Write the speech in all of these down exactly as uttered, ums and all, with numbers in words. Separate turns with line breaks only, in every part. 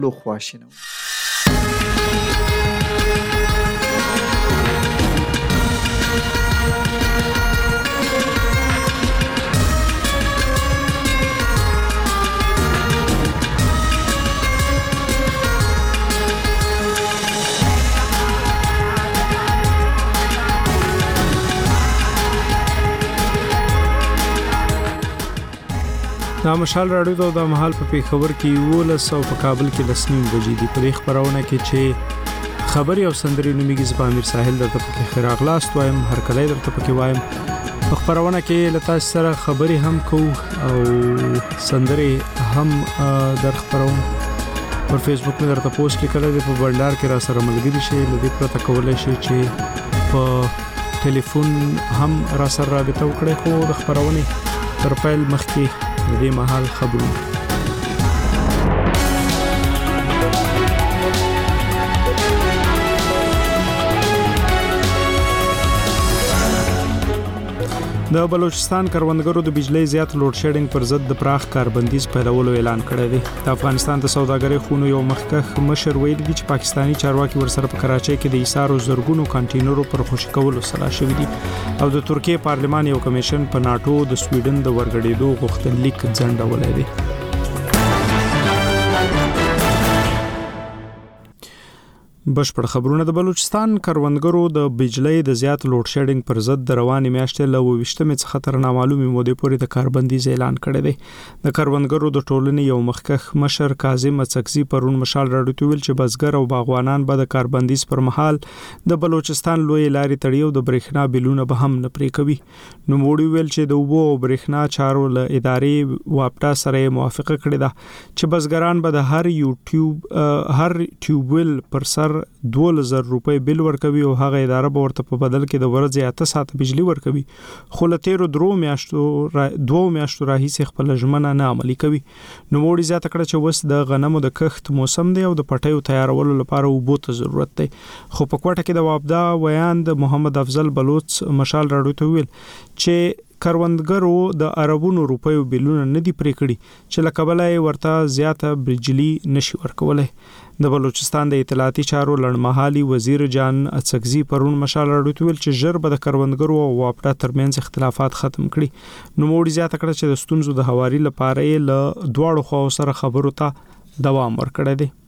لو خواشینه.
دا مشال راډیو ته د محل په پیښور کې یولس او په کابل کې لسنیم بجې دي. په دې خبرونه کې چې خبري او سندري نوميږي زما امیر ساحل درته پکې خیر اغلاست وایم، هر کله درته پکې وایم. په خبرونه کې لتا سره خبري هم کو او سندري هم در خبرون پر فیسبوک مې درته پوسټ لیکل دي، په بندر کې را سره ملګری شي، لدې پرته کولای شي چې په ټلیفون هم را سره رابطه وکړي. خو د خبرونه تر پیل مخکې د دې محل خبرونه د بلوچستان کروندګرو د بجلی زیات لوډ شیډینګ پر ضد د پراخ کاربندیز پیلولو اعلان کړی دی. د افغانستان د سوداګرۍ خونو یو مخکښ مشر ویلي دي چې پاکستانی چارواکي ورسره په کراچۍ کې د ایثار او زرګونو کانټینرو پر خوشي کولو سره شوي دي او د ترکیه پارلمان یو کمیشن په ناتو د سویډن د ورګړېدو غوښتنلیک ځنډولی دی. بشپړ خبرونه. د بلوچستان کروندګرو د بجلی د زیات لوډ شیډینګ پر ضد د روانې میاشتې له ویشتمې څخه تر نامعلومې مودې پورې د کاربندیز اعلان کړی دی. د کروندګرو د ټولنې یو مخکښ مشر کاظم اڅکزي پرون مشال راډیو ته ویل چې بزګر او باغوانان به د کاربندیز پر مهال د بلوچستان لوی لارې تړي او د برېښنا بلونه به هم نه پرې کوي. نو موړي ویل چې د اوبو او برېښنا چارو له ادارې واپټا سره موافقه کړې ده چې بزګران به د هر یوټیوب هر ټیوبویل پر سر دوه زره روپۍ بل ورکوي او هغه اداره به ورته په بدل کې د ورځې اته ساعت بجلی ورکوي. خو له تیرو درو میاشتو را دوه میاشتو راهیسې خپل ژمنه نه عملي کوي. نو موړي زیاته کړه چې وس د غنمو د کښت موسم دی او د پټیو تیارولو لپاره اوبو ته ضرورت دی. خو په کوټه کې د واپدا ویان د محمد افضل بلوچ مشال راډیو ته ویل چې کروندګرو د عربونو روپیو بلونه نه دی پرې کړي چې لکبلای ورته زیاته بجلی نشي ورکولای. د بلوچستان د اطلاعاتي چارو لړمحالي وزیر جان اڅکزي پرون مشال راډیو ته ویل چې ژر به د کروندګرو او واپټا ترمنځ اختلافات ختم کړي. نو موړي زیاته کړه چې د ستونزو د هواري لپاره یې له دواړو خواو سره خبرو ته دوام ورکړی دی.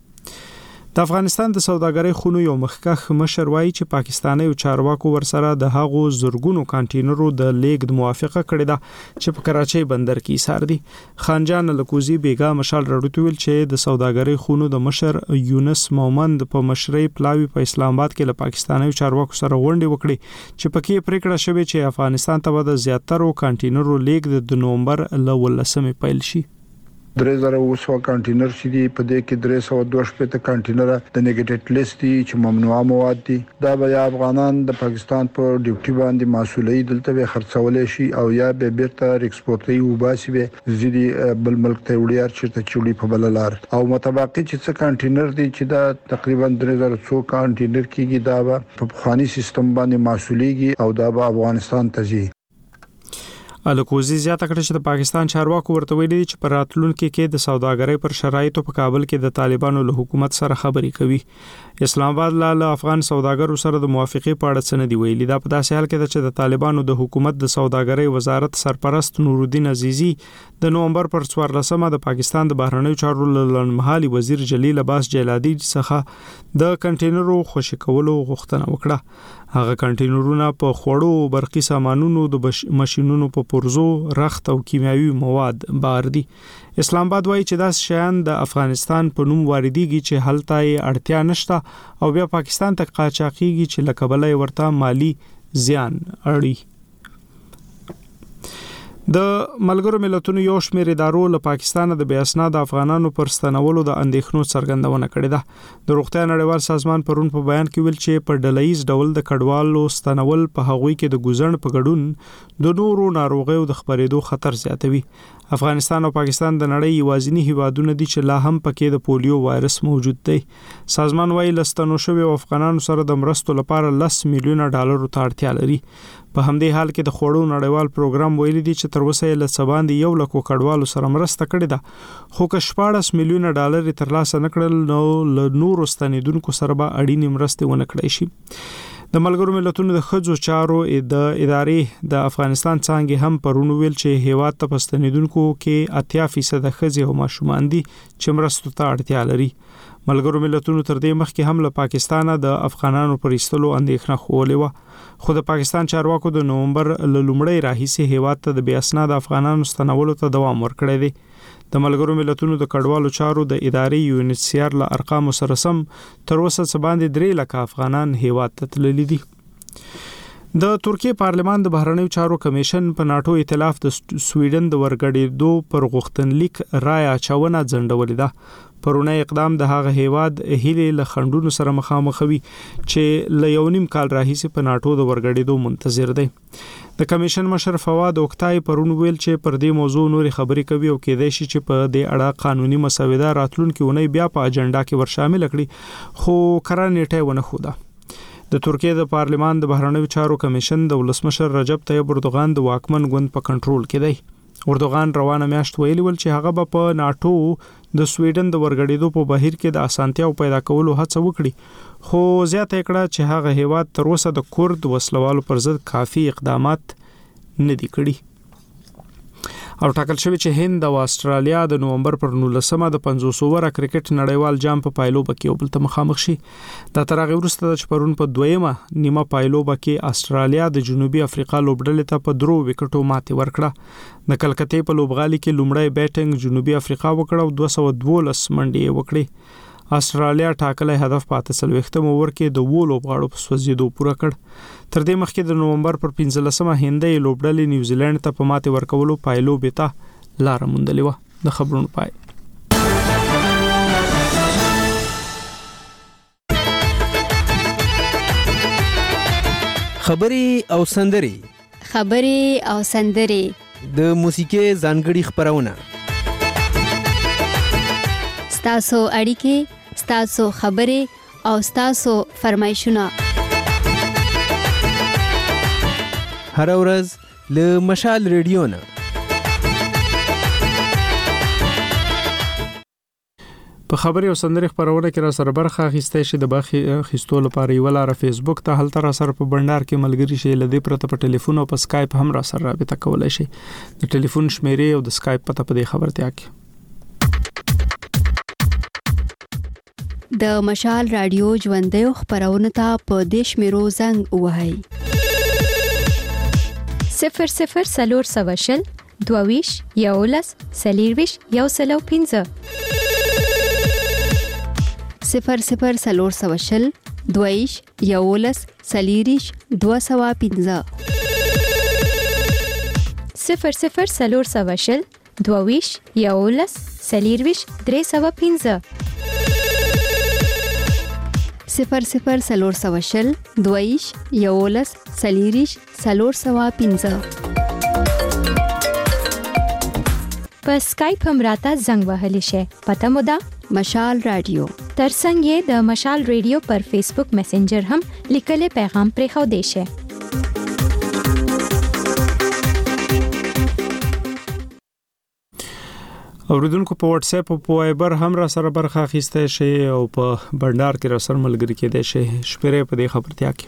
د افغانستان د سوداګرۍ خونو یو مخکښ مشر وایي چې پاکستاني او چارواکو ورسره د هغو زرګونو کانټینرو د لیږد موافقه کړې ده چې په کراچۍ بندر کې ایثار دي. خانجان لکوزي بیګا مشال راډیو ته ویل چې د سوداګرۍ خونو د مشر یونس مومند په مشرۍ پلاوی په اسلام آباد کې له پاکستاني چارواکو سره غونډه وکړي چې پکې پریکړه شوې چې افغانستان ته د زیاترو کانټینرو لیږد د نومبر له ولسمې پیل شي.
درې زره اوه سوه کانټینر چې دي په دې کې درې سوه دوه شپېته کانټینر د نیګیټډ لیست دي چې ممنوعه مواد دي. دا به یا افغانان د پاکستان په ډیوټي باندې مسولي دلته به خرڅولې شي او یا به بیرته ایکسپورټي وباسي به زیدي بل ملک ته وړي چې چولي په بللار او متبقي چې څه کانټینر دي چې دا تقریبا درې زره څو کانټینر کېږي دا به په بخاري سیستم باندې مسوليږي او دا به افغانستان ته ځي.
الکوزي زیاته کړه چې د پاکستان چارواکو ورته ویلي چې پر راتلونکو کې د سوداګرۍ پر شرایطو په کابل کې د طالبانو له حکومت سره خبرې کوي. اسلام آباد له افغان سوداګرو سره د موافقې په اړه څه نه دی ویلي. دا په داسې حال کې ده چې د طالبانو د حکومت د سوداګرۍ وزارت سرپرست نورالدین عزیزي د نومبر پر څوارلسمه د پاکستان د بهرنیو چارو لړمحالي وزیر جلیل عباس جیلادي څخه د کانټینرو خوشي کولو غوښتنه وکړه. هغه کانټینرونه په خوړو برقي سامانونو د ماشينونو په پرزو رخت او کیمیاوي مواد بار دي. اسلام آباد وایي چې دا شیان د افغانستان په نوم واردېږي چې هلته یې اړتیا نشته او بیا پاکستان ته قاچاقېږي چې لکبلای ورته مالی زیان اړي. د ملګرو ملتونو یو شمېر ادارو له پاکستان د بې اسناد افغانانو پر ستنولو د اندېښنو څرګندونه کړې ده. د روغتیا نړیوال سازمان پرون په بیان کې ویل چې په ډلهییز ډول د کډوالو ستنول په هغوی کې د ګوزن په ګډون د نورو ناروغیو د خپرېدو خطر زیاتوي. افغانستان او پاکستان د نړۍ یوازینی هیوادونه دي چې لا هم پکې د پولیو وایرس موجود دی. سازمان وايي لستنو شوی افغانانو سره د مرستو لپاره لس میلیونه ډالر ته اړتیا لري. په همدې حال کې د خوړو نړیوال پروګرام ویلي دی چې تر اوسه له سباندې یو لک کډوالو سره مرسته کړې ده خو که شپاړس میلیونه ډالر ترلاسه نکړل نو له نورو ستنیدونکو سره به اړینې مرستې ونه کړې شي د ملګرو ملتونو د ښځو چارو د ادارې د افغانستان څانګې هم پرون ویل چې هیواد ته پستنیدونکو کې اتیا فیصد ښځې او ماشومان دي چې مرستو ته اړتیا لري ملګرو ملتونو تر دې مخکې هم له پاکستانه د افغانانو پر ایستلو اندېښنه خولې وه خو د پاکستان چارواکو د نومبر له لومړۍ راهیسې هیواد ته د بې اسناده افغانانو ستنولو ته دوام ورکړی دی د ملګرو ملتونو د کډوالو چارو د ادارې یو ان ایچ سی آر له ارقامو سره سم تر اوسه څه باندې درې لکه افغانان هیواد ته تللي دي د ترکیه پارلمان د بهرنیو چارو کمیشن په ناتو ائتلاف د سویډن د ورګډېدو پر غوښتنلیک رای اچونه ځنډولې ده پرونه اقدام د هغه هیواد هیلې له خندونو سره مخامخوي چې ل یو نیم کال راهیسې په ناتو د ورګډېدو منتظر دی د کمیشن مشر فواد اوکتای پرون ویل چې پر دې موضوع نوري خبرې کوي او کېدای شي چې په دې اړه قانوني مسوده راتلونکي ونی بیا په اجنډا کې ورشامل کړي خو قرار نیټه ونه خوده د ترکیه د پارلمان د بهرنیو چارو کمیشن د ولسمشر رجب طیب اردوغان د واکمن ګوند په کنټرول کې دی اردوغان روانه میاشت ویلي ول چې هغه به په ناتو د سویډن د ورګډېدو په بهیر کې د اسانتیاو پیدا کولو هڅه وکړي خو زیاته کړه چې هغه هیواد تر اوسه د کورد وسلوالو پر ضد کافي اقدامات نه دي کړي او ټاکل شوی چې هند او استرالیا د نومبر پر نولسمه د پنځوس اوور کرکټ نړیوال جام په پایلوبه کې یو بل ته مخامخ شي د ترغه وروسته چې پرون په دویمه نیمه پایلوبه کې استرالیا د جنوبي افریقا لوبډلې ته په درو وکټو ماتې ورکړه د کلکتې په لوبغالي کې لومړی بیټینګ جنوبي افریقا وکړه او دوه سوه دولس منډې وکړې استرالیا ټاکلې هدف پاتې سلوختم اوور کې د وولو غاړو په سوځېدو پوره کړ تر دې مخکې د نومبر پر پنځلسمه هندۍ لوبډلې نیوزیلند ته په ماتې ورکولو پایلوبې ته لار موندلې و د خبرونو پای
خبري او سندري
خبري او سندري
د موسیقي ځانګړي خبرونه
ستاسو اړیکې ستاسو خبري او ستاسو فرمایشونه
هر ورځ له مشال ریډیو نه
په خبري او سندري خبرونه کې را سره برخه اخیستې شي د باخي خستو لپاره یو لاره فیسبوک ته هلته را سره په بندر کې ملګری شي لدی پرته په ټلیفون او په اسکایپ هم را سره رابطه کولای شي د ټلیفون شمیرې او د اسکایپ پته په دې خبرتیا کې
د مشال رادیو ژوندې خبرونه ته په دیش میرو زنګ وهاي
صفر صفر سلور سواشل دوویش یولس سلیرویش یو سلو پینځه
صفر صفر سلور سواشل دوویش یولس سلیریش دو سوا پینځه
صفر صفر سلور سواشل دوویش یولس سلیرویش درې سوا پینځه
صفر صفر سلور سواشل دویش یولس سلیریش سلور سوا پینځه
په اسکایپ هم راته زنګ وهلی شي پته مو ده
مشال رادیو
ترڅنګ یې د مشال ریډیو پر فیسبوک میسنجر هم لیکلي پیغام پرې خو دی شي
اوریدونکو په واتس اپ او په وایبر هم را سره برخه اخیسته شي او په بندر کې را سره ملګری کېدای شي شپره په دې خبرتیا کې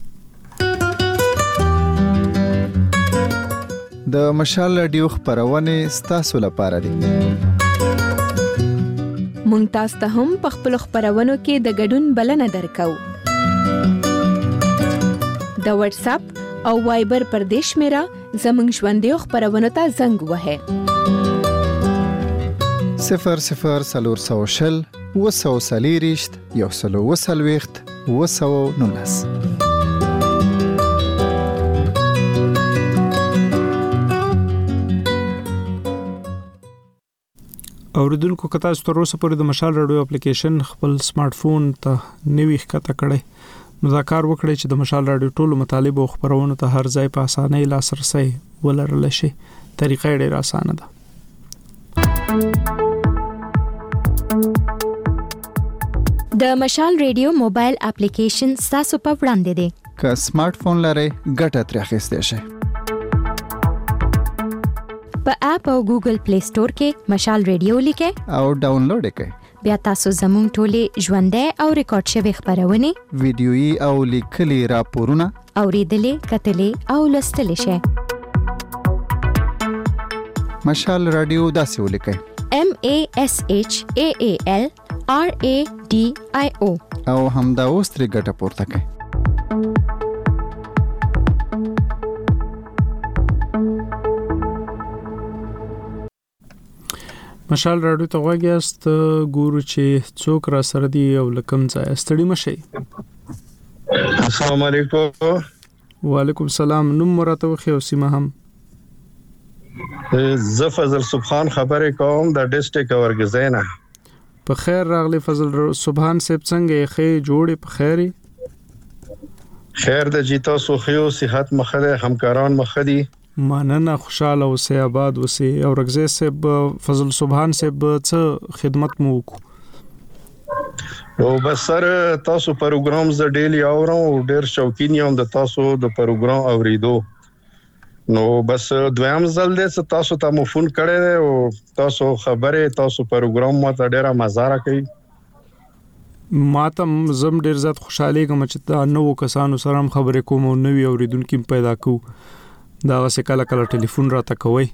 د مشال رادیو خبرونه ستاسو لپاره دي
مونږ تاسو ته هم په خپل خبرونو کې د ګډون بلنه درکو د واتس اپ او وایبر پر دیش میرا زمنګ ژوندې خبرونه ته زنګ وهه
صفر صفر سلور سوشل وسو سلیریشت یو سلو وسلویخت وسو نونس
اوریدونکو کته تاسو تر اوسه پورې د مشال رادیو اپلیکیشن خپل سمارټ فون ته نوی ښکته کړئ نو دا کار وکړئ چې د مشال رادیو ټولو مطالب او خبرونو ته هر ځای په اسانۍ لاسرسي ولرل شي طریقه ډېره اسانه ده
د مشال ریډیو موبایل اپلیکیشن تاسو په وړاندې دی
که سمارټ فون لرئ ګټه ترې اخیستئ شئ
اپ او ګوګل پلی سٹور کې مشال ریډیو لیکه
او ډاونلوډ یې کړئ.
بیا تاسو زموږ ټولې ژوندۍ او ریکارډ شوی خبرونه
ویډیويي او لیکلي راپورونه
اوریدلې کتلې او لوستلې شئ.
مشال رادیو داسې ولیکئ:
M A S H A A L R A D I O
او همدا اوس ترې ګټه پورته کړئ.
مشال راډیو ته غواګیاست، ګورو چې څوک را سره دی او لکم ځای ستړي مشي.
السلام علیکم.
وعلیکم السلام. نوم مراتب خو سیمه هم
ز فضل سبحان خبرې کوم د ډیسټریکټ اورګزینا.
په خیر راغلی فضل سبحان صاحب، څنګه یې؟ خې جوړې په خیرې؟
خیر د جیتا سو خيو صحت مخده همکاران مخدي
مننه، خوشاله اوسئ، آباد اوسئ. اورګزی صاحب فضل سبحان صاحب څه خدمت مو وکړو؟
او بس سر تاسو پروګرام ز ډیلی اورم او ډیر شوقین یم د تاسو د پروګرام اوریدو. نو بس دویم ځل دې تاسو ته مو فون کړی او تاسو خبره تاسو پروګرام ماته ډیره مزه راکړي.
ماته زم ډیر زیات خوشاله کوم چې دا نو کسانو سره هم خبرې کوم او نوې اوریدونکو پیدا کو. دا وسه کله کله ټلیفون راته کوي.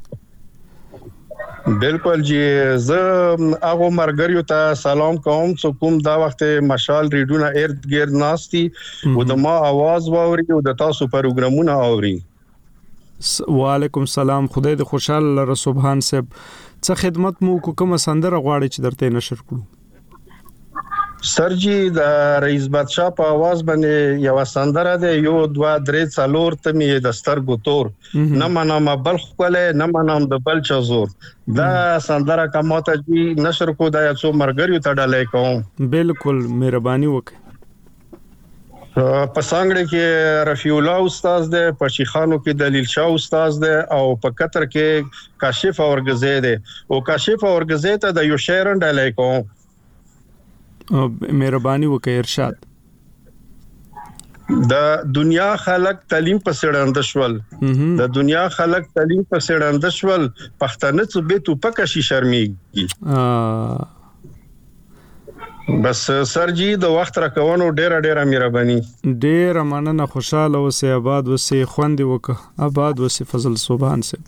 بالکل جی، زه هغه مرګریو ته سلام کوم چې کوم دا وخت مشال ریډیو نه ارد گرد ناشتي او د ما आवाज واوري او د تاسو پروګرامونه اوري.
وعلیکم السلام. خدای دې خوشاله لره سبحان صاحب. څه خدمت مو کوم سندره غواړي چې درته نشر کړو؟
سر جی د رئیس بادشاہ په आवाज باندې یو سندره ده، یو دوا درې څلور ته می د سترګو تور نه منم بل خپل نه منم د بل چزور. دا سندره کومه جی نشر کو دا څو مرګریو ته ډالې کوم.
بالکل مهرباني وکړئ.
په سانګړه کې رفیع الله استاد ده، په شیخانو کې دلیل شاه استاد ده او په قطر کې کاشف اورګزی ده. او کاشف اورګزی ته د یو شعر ډالې کوم.
مهرباني وکړئ ارشاد.
د دنیا خلق تعلیم په سړند شول، د دنیا خلق تعلیم په سړند شول، پښتنه څه به تو پکه شي شرمېږي. بس سر جی د وخت راکونو ډیره ډیره مهرباني.
ډیره مننه، خوشاله اوسئ، آباد اوسئ، خوند وکړه، آباد اوسئ فضل سبحان صاحب.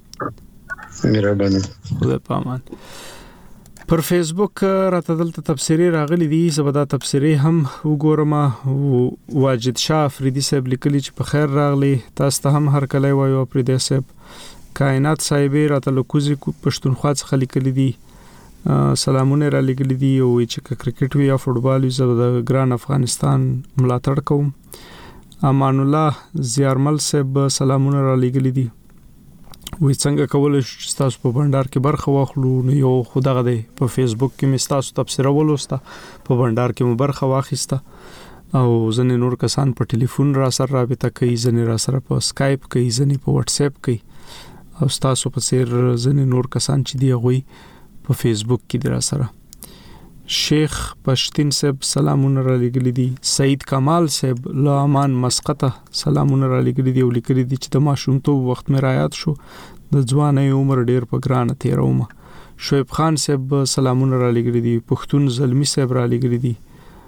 مهرباني.
خدای پامان. پر فیسبوک راته دلته تبصری راغلی دي، زبدا تبصری هم وګورم. واجد شاه افریدی صاحب لیکلی چې په خیر راغلی، تاسو ته هم هر کله وایو افریدی صاحب. کائنات صاحب راته لکوزي پښتونخوا څخه لیکلی دي، سلامونه را لګلی دي او چې کرکټ وی یا فوټبال وی زبدا ګران افغانستان ملاتړ کوم. امان الله زیارمل صاحب سلامونه را لګلی دي، وې څنګه کولای شو چې تاسو په بندر کې برخه واخلو. نو یو خدغه دی په فیسبوک کې مې تاسو تبصره ولوسته، په بندر کې مو برخه واخیسته او ځنې نور کسان په ټلیفون را سره رابطه کوي، ځنې را سره په اسکایپ کوي، ځنې په واتس اپ کوي او تاسو په سیر ځنې نور کسان چې دی غوي په فیسبوک کې در سره. شیخ پښتین صاحب سلامونه را لګلی دي. سید کمال صاحب لامان مسقطه سلامونه را لګلی دي او لیکلی دي چې د ماشومتوب وخت مې رایات شو، د ځوانۍ عمر ډیر په ګرانه تیروم. شعیب خان صاحب سلامونه را لګلی دي. پښتون زلمی صاحب را لګلی دي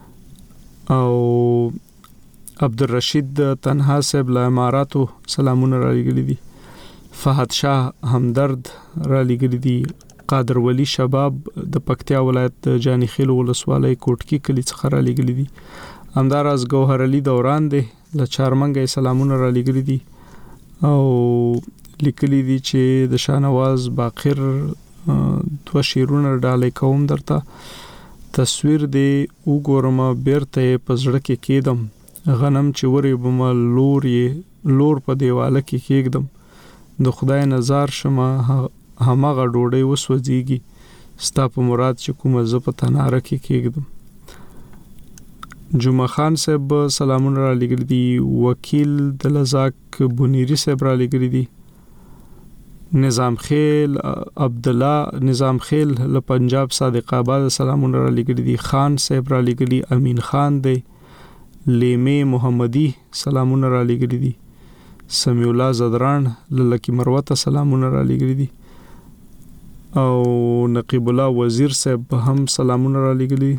او عبدالرشید تنها صاحب له اماراتو سلامونه را لګلی دي. فهد شاه همدرد را لګلی دي. قادر ولی شباب د پکتیا ولایت جانی خیل ولسوالۍ کوټکی کلی څخه را لګلی دي. همداراز گوهر علي دوران دی له چارمنګ سلامونه را لګلی دي او لیکلی دي چې د شاهنواز باقر دوه شیرونه ډالې کوم درته. تصویر دی وګورم بیرته پزړه کې کېدم، غنم چې وری بم لور یې لور په دیواله کې کېږدم، د خدای نظر شمه همغه ډوډۍ وسوځيږي، ستا په مراد چې کومه ز په تناره کې کېږدم. جمعه خان صاحب سلامونه را لګل دي. وکیل د لزاک بنيري صاحب را لګل دي. نظام خیل عبد الله نظام خیل له پنجاب صادق آباد سلامونه را لګل دي. خان صاحب را لګل دي. امین خان دی. لیمه محمدی سلامونه را لګل دي. سمیع الله زدران لکی مروته سلامونه را لګل دي. او نقیب الله وزیر صاحب هم سلامونه را لګلی.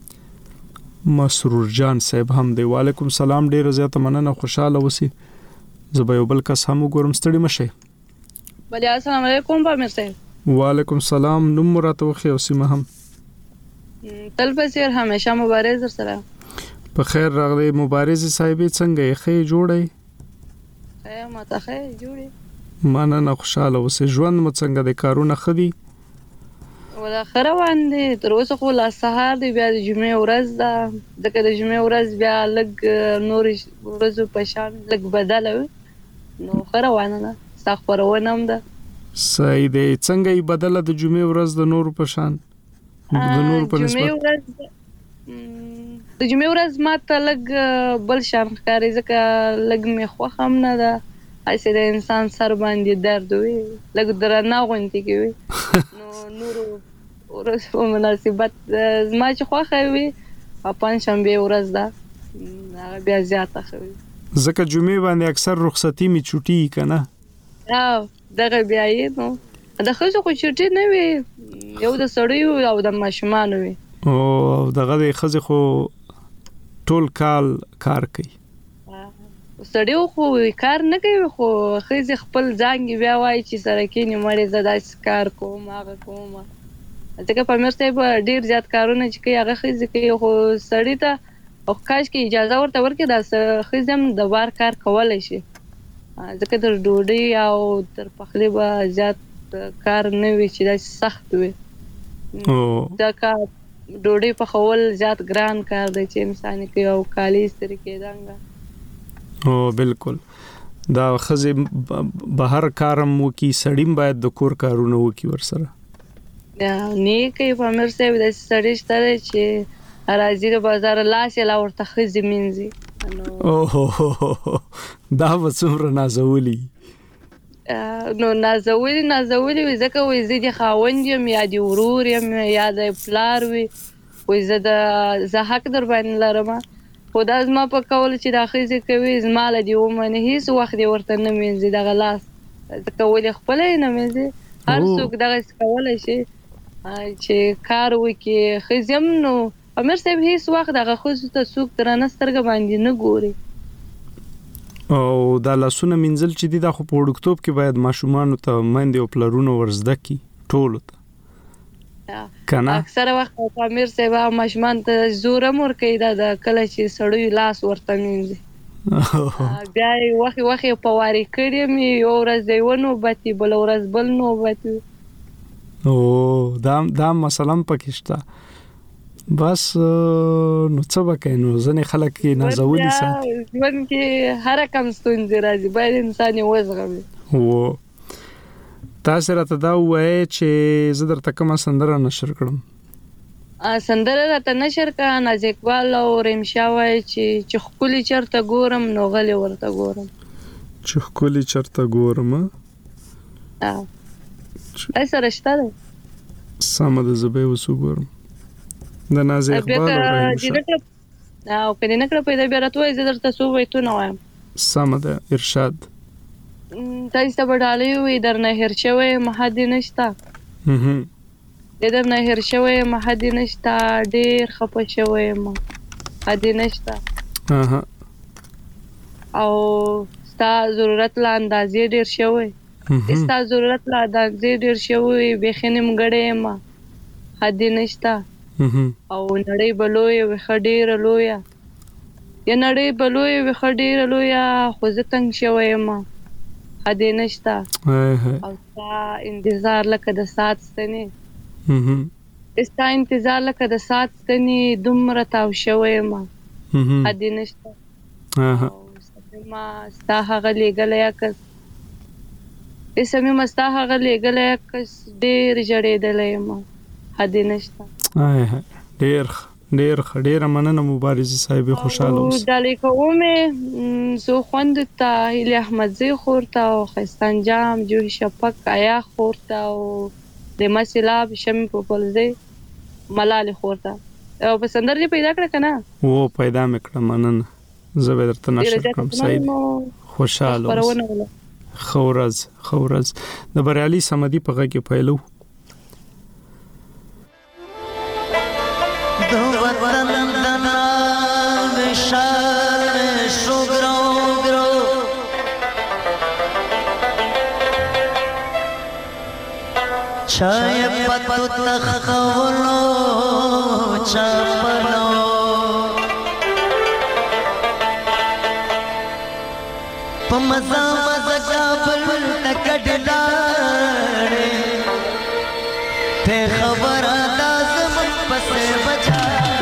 مسرور جان صاحب هم دی. وعلیکم سلام. ډیر زیاته مننه. خوشاله اوسئ. زه به یو بل کس هم وګورم. ستړي مشئ.
بله السلام علیکم پامیر صاحب.
وعلیکم سلام. نوم مو راته وښیئ او سیمه هم.
تل په څیر همیشه مبارز در سره.
په خیر راغلی. مبارزې صاحبې څنګه یې؟ ښه یې جوړی؟
ښه یم ته ښه یې جوړی؟
مننه. خوشاله اوسئ. ژوند مو څنګه دی؟ کارونه ښه دي؟
ولا ښه روان دي. تر اوسه خو لا سهار دی، بیا د جمعې ورځ ده، ځکه د جمعې ورځ بیا لږ نورې ورځو په شان لږ بدله وي، نو ښه روانه ده. ستا خپرونه هم ده.
صحیح دی. څنګه یې بدله د جمعې ورځ د نورو په شان؟ د نورو په نسبت؟ د جمعې ورځ ما ته لږ بل شان ښکاري، ځکه لږ مې خوښ هم نه ده. هسې د انسان سر باندې درد وي، لږ درنه غوندې کوي. نو نورو ورځو په مناسبت زما چې خوښه وي پنجشنبې ورځ ده، هغه بیا زیاته ښه وي. ځکه جمعې باندې اکثر رخصتي مې چوټي که نه؟
او دغه بیا یې نو د ښځو خو چوټي نه وي، یو د سړیو او د ماشومانو وي.
او دغه د ښځې خو ټول کال کار کوي.
سړیو خو کار نه کوي، خو ښځې خپل ځانګې بیا وایي چې سره کېني مړې زه داسې کار کوم هغه کوم. ځکه پامیر صاحب ډېر زیات کارونه چې کوي هغه ښځې کوي، خو سړي ته او کاش کې اجازه ورته ورکړي دا ښځې هم د بار کار کولی شي، ځکه تر ډوډۍ او تر پخلي به زیات کار نه وي چې داسې سخت وي. ځکه ډوډۍ پخول زیات ګران کار دی چې انسان یې کوي، او کالي استری کېدنګه.
او بالکل دا ښځې بهر کارم وکړي، سړی هم باید د کور کارونه وکړي ورسره.
نه کوي پامیر صاحب، داسې سړی شته دی چې راځي د بازار لاس یې لا ورته ښځې مینځي.
اوه دا به څومره نازولي.
نو نازولي نازولي وي، ځکه وایي زه د خاوند یم یا د ورور یم یا د پلار وي، وایي زه د زه حق در باندې لرم. خو دا زما په کول چې دا ښځې کوي زما له دې ومني، هېڅ وخت یې ورته نه مینځي دغه لاس، ځکه ولې خپله یې نه مینځي. هر څوک دغسې کولی شي چې کار وکړي. ښځې هم نو امیر صاحب هېڅ وخت دغه ښځو ته څوک درنه سترګه باندې نه ګوري.
او دا لاسونه مینځل چې دي دا خو په وړوکتوب کې باید ماشومانو ته میندې او پلرونو ور زده کړي ټولو ته کنه.
اکثره وخت امیر صاحب ماشومان ته زور هم ورکوي دا د کله چې سړیو لاس ورته مینځي، بیا یې وخې وخې په وارې کړي یم، یو ورځ د یوه نوبت وي، بله ورځ بل نوبت وي.
او دا دا مثلا پکې شته. بس نو څه به کوي، نو ځینې خلک یې نازولي ساتي.
ژوند کې هره کم ستونزې راځي، باید انسان یې وزغمي.
و تاسې راته دا ووایئ چې زه درته کومه سندره نشر کړم؟
سندره راته نشر کړه. ناز اقبال او ریمشا وایي چې چې ښکلي چېرته ګورم نو غلې ورته ګورم.
چې ښکلي چېرته ګورم
تاسې سره شته دی؟
سمه ده، زه به یې اوس وګورم. د ناز اقبال او ریمشا.
او که دې نه کړه پیدا بیا راته وایي، زه درته څو بیتونه وایم.
سمه ده، ارشاد.
تاسې ته به ډالۍ وي درنه هېر شوی مه دې نشته، دې درنه هېر شوی مه دې نشته، ډېر خفه شوی یم مه دې نشته، او ستا ضرورت له اندازې ډېر شوی، ستا ضرورت له اندازې ډېر شوی، بیخي نیمګړی یم ښه دې نشته، او نړۍ به لویه وي ښه ډېره لویه، یا نړۍ به لویه وي ښه ډېره لویه، خو زه تنګ شوی یم ښه دې نشته، او ستا انتظار لکه د ساعت ستنې، ستا انتظار لکه د ساعت ستنې، دومره تاو شوی یم ښه دې نشته، او صمیمه ستا هغه لیږلی عکس، صمیمه ستا هغه لیږلی عکس، ډېر ژړېدلی یم ښه دې نشته.
ډېر ډېر ښه، ډېره مننه مبارزې صاحبې، خوشحاله اوسئ.
ډالۍ کومې زه خویندو ته، هیلې احمدزۍ خور ته، او ښایسته انجام، جوهي شفق، ایا خور ته، او ریما سیلاب، شمې پوپلزۍ، ملالې خور ته. او په سندر دې پیدا کړه که نه؟
و پیدا مې کړه، مننه. زه به درته نشر کړم. صحیح دی، خوشحاله اوسئ. ښه ورځ ښه ورځ. د بریالي صمدي په غږ کې پیلو.
چای پتو تخولو چاپلو پمزا مزا کابل تکڑلاڑے تے خبر آداز من پسے بجا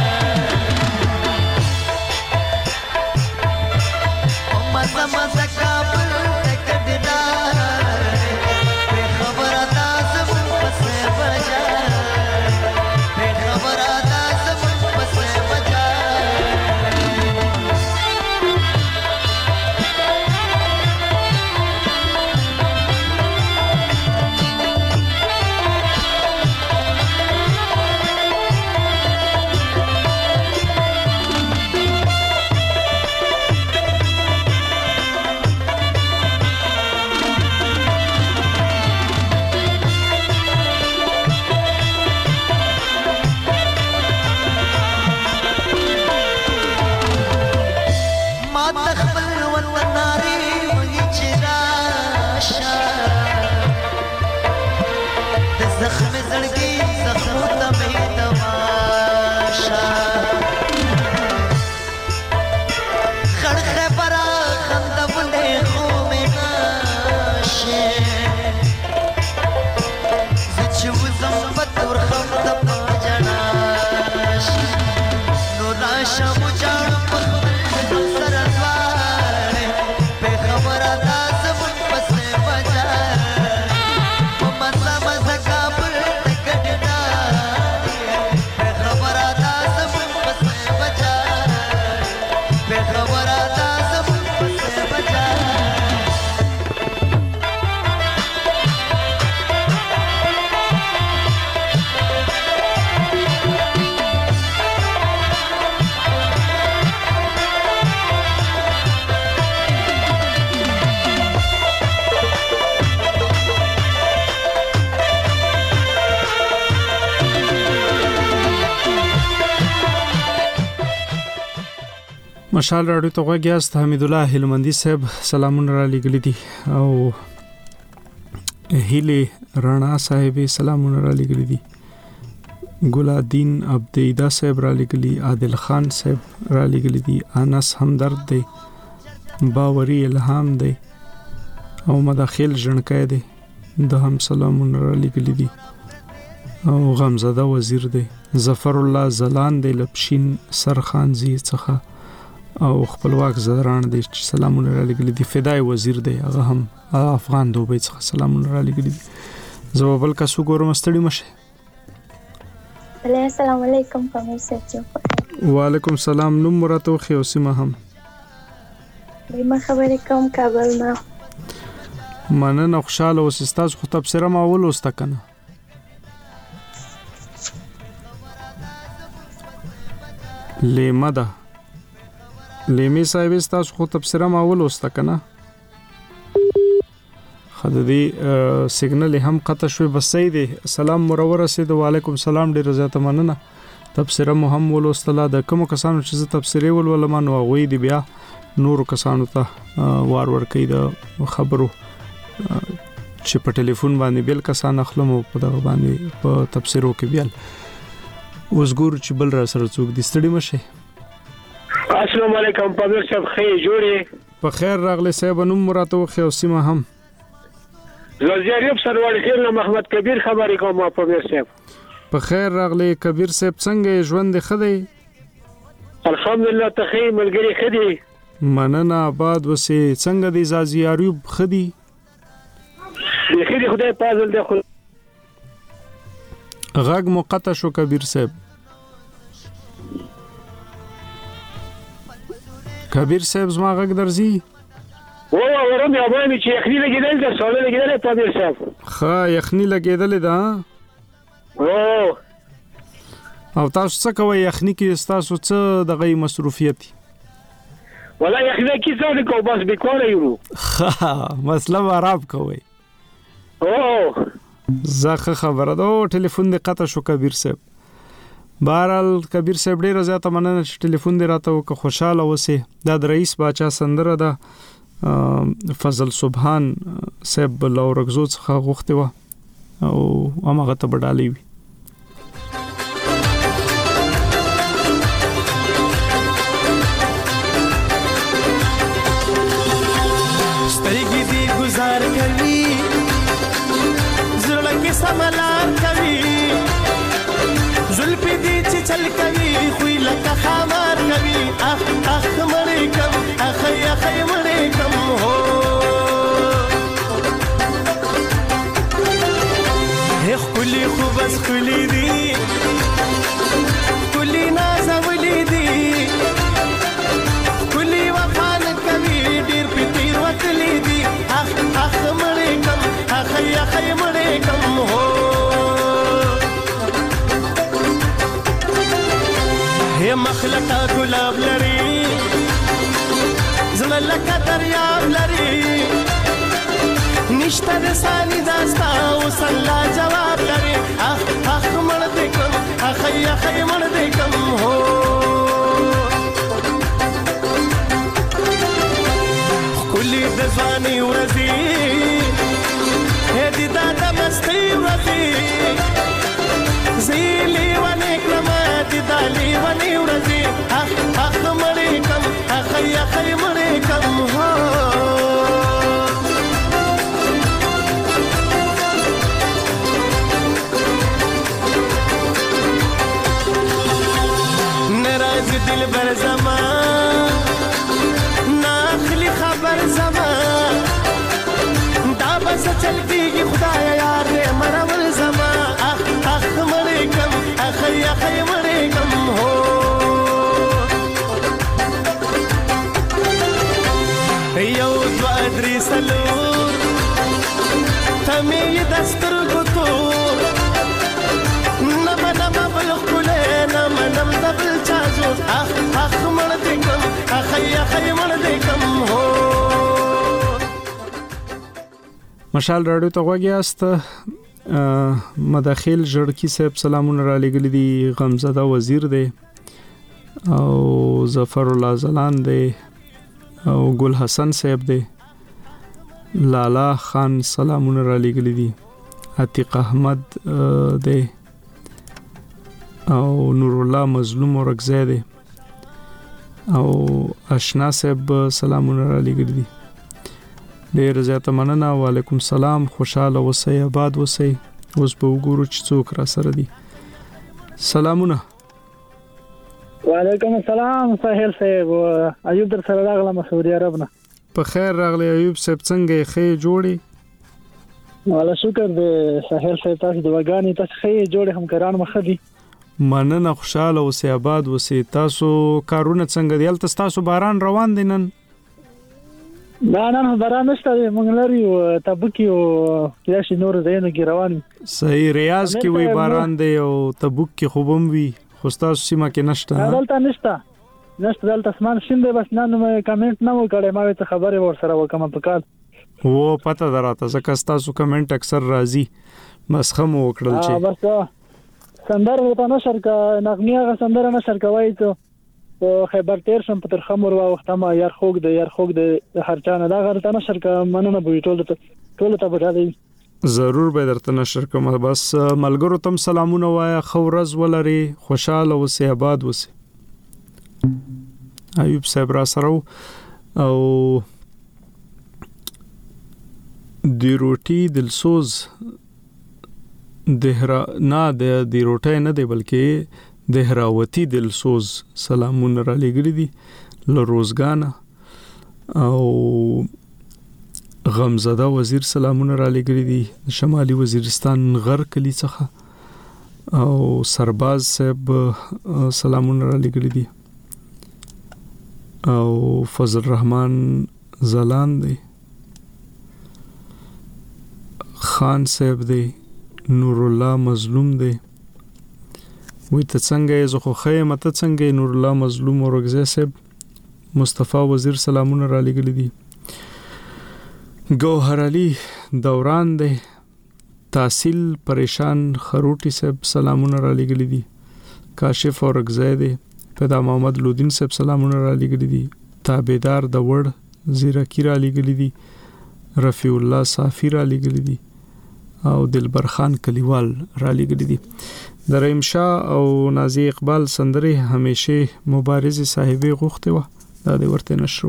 پمزا مزا کابل تکڑلاڑے تے خبر آداز من پسے بجا تے خبر آداز من پسے بجا زخم زړګي زخمو ته مې تماشا خړ خبره خندولې خو مې ناشه زه چې وزم په تور خم د پاجنا نو راشه مو جاړو په خپل سره ځوانه په خبره دا زمون پسې بجا په مزه مزه
مشال راډیو ته غوږیاست. حمید الله هلمندي صاحب سلامونه را لګلی دي او هیله رانا صاحب سلامونه را لګلی دي. ګلادین عبدیدا صاحب را لګلی، عادل خان صاحب را لګلی دي، انس همدرد دی، باوري الهام دی او مداخل جنکای دی د هم سلامونه را لګلی دي او غمزده وزیر دی، ظفر الله زلان دی لپشین سرخانزی څخه او خپلواک زدران دی سلامونه را لګلی دي. فدای وزیر دی هغه هم افغان دوبۍ څخه سلامونه را لګلی دي. زه بل کسو ګورم ستړي مشه.
السلام علیکم پامیر صاحب.
وعلیکم السلام. نوم مراتو خو سیمه هم
ما خبرې کوم کابل نه
مننه. خوشاله اوس تاسو خو تبصره ما ولوسته کنه. لیمه ده لیمه صاحب تاسو خو تبصره ما ولوسته کنه. خدای سیګنل هم قطع شوی بس صحیح دی. سلام مرور رسید. وعلیکم سلام. ډیر زیاته مننه. تبصره مو هم ولوستله. د کوم کسانو چې تبصره ولول ما نو غوي دی بیا نور کسانو ته وار ور کوي د خبرو چې په ټلیفون باندې بیل کسان اخلم او په دغه باندې په تبصرو کې بیل اوس ګور چې بل را سره څوک دي. ستړي مشه.
السلام علیکم پامیر صاحب. خیر جوړې
په خیر راغلی صاحب. نوم مراتو خو سیمه هم
زیاریب سروال خیر نه محمد کبیر خبرې کوم پامیر صاحب.
په خیر راغلی کبیر صاحب. څنګه ژوند خدای؟
الحمدلله ته خیر ملګری خدي
مننه. آباد وسه څنګه دی زیاریب خدي؟
خدي خدای پازل دی خو
غږ مقطع شو کبیر صاحب. کبیر صاحب زما غږ درځي؟
او ورته یابانه چې یخني لګیدل د سوال لګیدل پامیر صاحب.
ښه یخني لګیدل ده.
او
او تاسو څه کوئ یخني کې؟ تاسو څه دغه مصروفیت؟
ولا یخني کې څه نه کو بس بیکاره یو.
ها مسله عرب کوي.
او
زخه خبره ده. ټلیفون دې قطع شو کبیر صاحب. بهرال کبیر صاحب ډیر زیاته مننه چې ټلیفون دې راته وک. خوشاله اوسه. دا د رئیس باچا سندره ده فضل سبحان صاحب لورغزو څخه غوښته و او هغه ته بدالي وي.
سترګې دې گزار کوي زړه کې سملار کوي زلفې دې چې چل کوي خوې لکه خامار کوي اخ اخ مړې کم اخ اخ مړې کم هو هخ کلی خو بس کلی دي کلی ناز ولې دي کلی وفان کوي ډېر پتیر وتلې دي اخ اخ مړې کم اخ اخ مړې کم هو هي مخلقه ګلاب لري زړه لکه دریاب لري نشته د سالي داستا اوس الله جواب لري اخ اخ مړ دې کم اخ اخ مړ دې کم هو کلی د ځواني ورځي هدي دا د مستي ورځي زيلي وني کلمات دالي وني ورځي اخ اخ مړې کم اخ اخ مړې کم هو ناراض دل بر زمان ناخلی خبر زمان دا بس چل کیږي خدای یار دې مرول زمان اخ اخ مړې کم اخ اخ مړې کم هو یو دو ادري سلور تمې دستر ګوتور نم نم بل خله نم نم دبل چازو اخ اخ مړ دې کم اخ اخ مړ دې کم هو
مشال رادیو ته غوږیاست. مداخل جړکی صاحب سلامونه را لګل دي غمزده وزیر دی او ظفر الله زلان دی او ګل حسن صاحب دی لالا خان سلامونه را لګل دي عتیق احمد دی او نور الله مظلوم ورکزه دی او آشنا صاحب سلامونه را لګل دي ډیر زیاته مننه. وعلیکم سلام خوشاله اوسئ آباد اوسئ. اوس به وګورو چې څوک را سره دي. سلامونه.
وعلیکم السلام سهیل صاحب ایوب در سره راغلم سعودي عرب نه.
په خیر راغلی ایوب صاحب څنګه ښه جوړي؟
والله شکر دې سهیل صاحب تاسو د وګانی تاسو ښه جوړي همکاران مخ دي.
مننه خوشاله اوسئ آباد اوسئ. تاسو کارونه څنګه دي؟ هلته تاسو باران روان دی نن؟
نه نه باران نشته موږ لري او تبوکی او کیاشي نور زینو کې روان.
صحیح ریاض کې وی باران دی او تبوک کې خوبم وی خو تاسو سیمه کې نشته؟
دلته نشته نشته دلته اسمان شین دی بس نن مې کمنټ نه وکړم ما ته خبره ور سره وکم په کال
وو پته دراته ځکه تاسو کمنټ اکثر راځي مسخه مو وکړل چې
بس سندره ته نشر کا نغمه سندره نشر کوي ته خیبر تیر شم په تر خمر وا وخت ما یار خوګ د یار خوګ د هر چانه دا غلطه نشر کا مننه به ټول ته ټول ته بډا
ضرور به درته نشر کوم. بس ملګرو تم سلامونه وایا خورز ولري خوشاله اوسئ آباد اوسئ. ایوب صاحب را سره او دی روټي دلسوز دهرا نه د دی روټي نه دی بلکې دهراوتی دلسوز سلامونه را لګړي دي له روزګانه او غمزده وزیر سلامونه را لګړي دي شمالي وزیرستان غر کلی څخه او سرباز صاحب سلامونه را لګړي دي او فضل الرحمن زلان دی خان صاحب دی نور الله مظلوم دی وې ته څنګه یې زه خو خیم ته څنګه نور الله مظلوم ورغزه صاحب مصطفی وزیر سلامونه را لګل دي گوهر علي دوران دی تحصیل پریشان خروټي صاحب سلامونه را لګل دي کاشف ورغزه دی پیدا محمد لودین صاحب سلامونه را لګل دي تابعدار د وړ زیرکی را لګل دي رفیع الله صافی را لګل دي او دلبر خان کلیوال را لګړي دي. د رحیم شاه او نازي اقبال سندري همیشه مبارزه صاحبې غوښته و دا د ورته نشرو.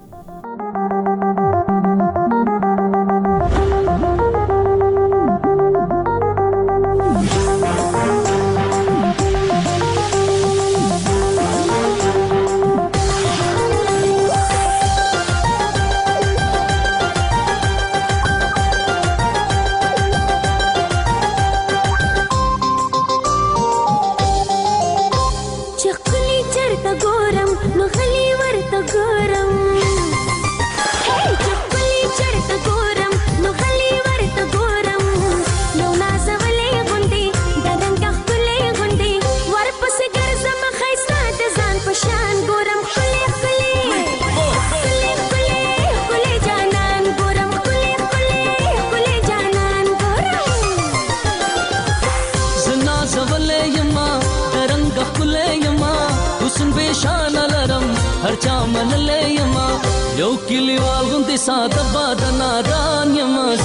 ساده بادنا دان یماز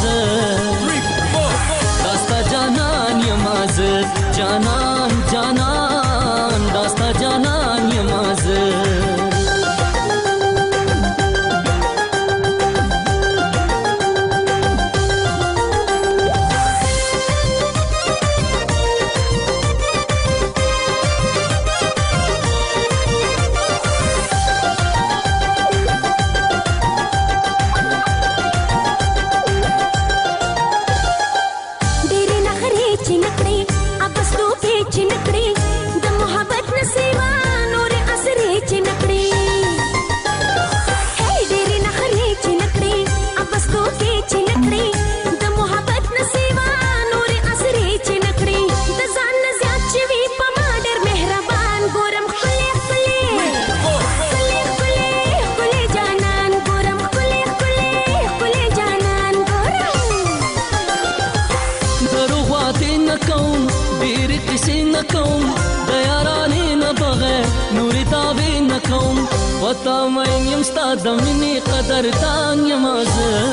داستا جانان یماز جانان جانان داستا جانان یماز وتا مې يم ستاد مني قدر تان یماز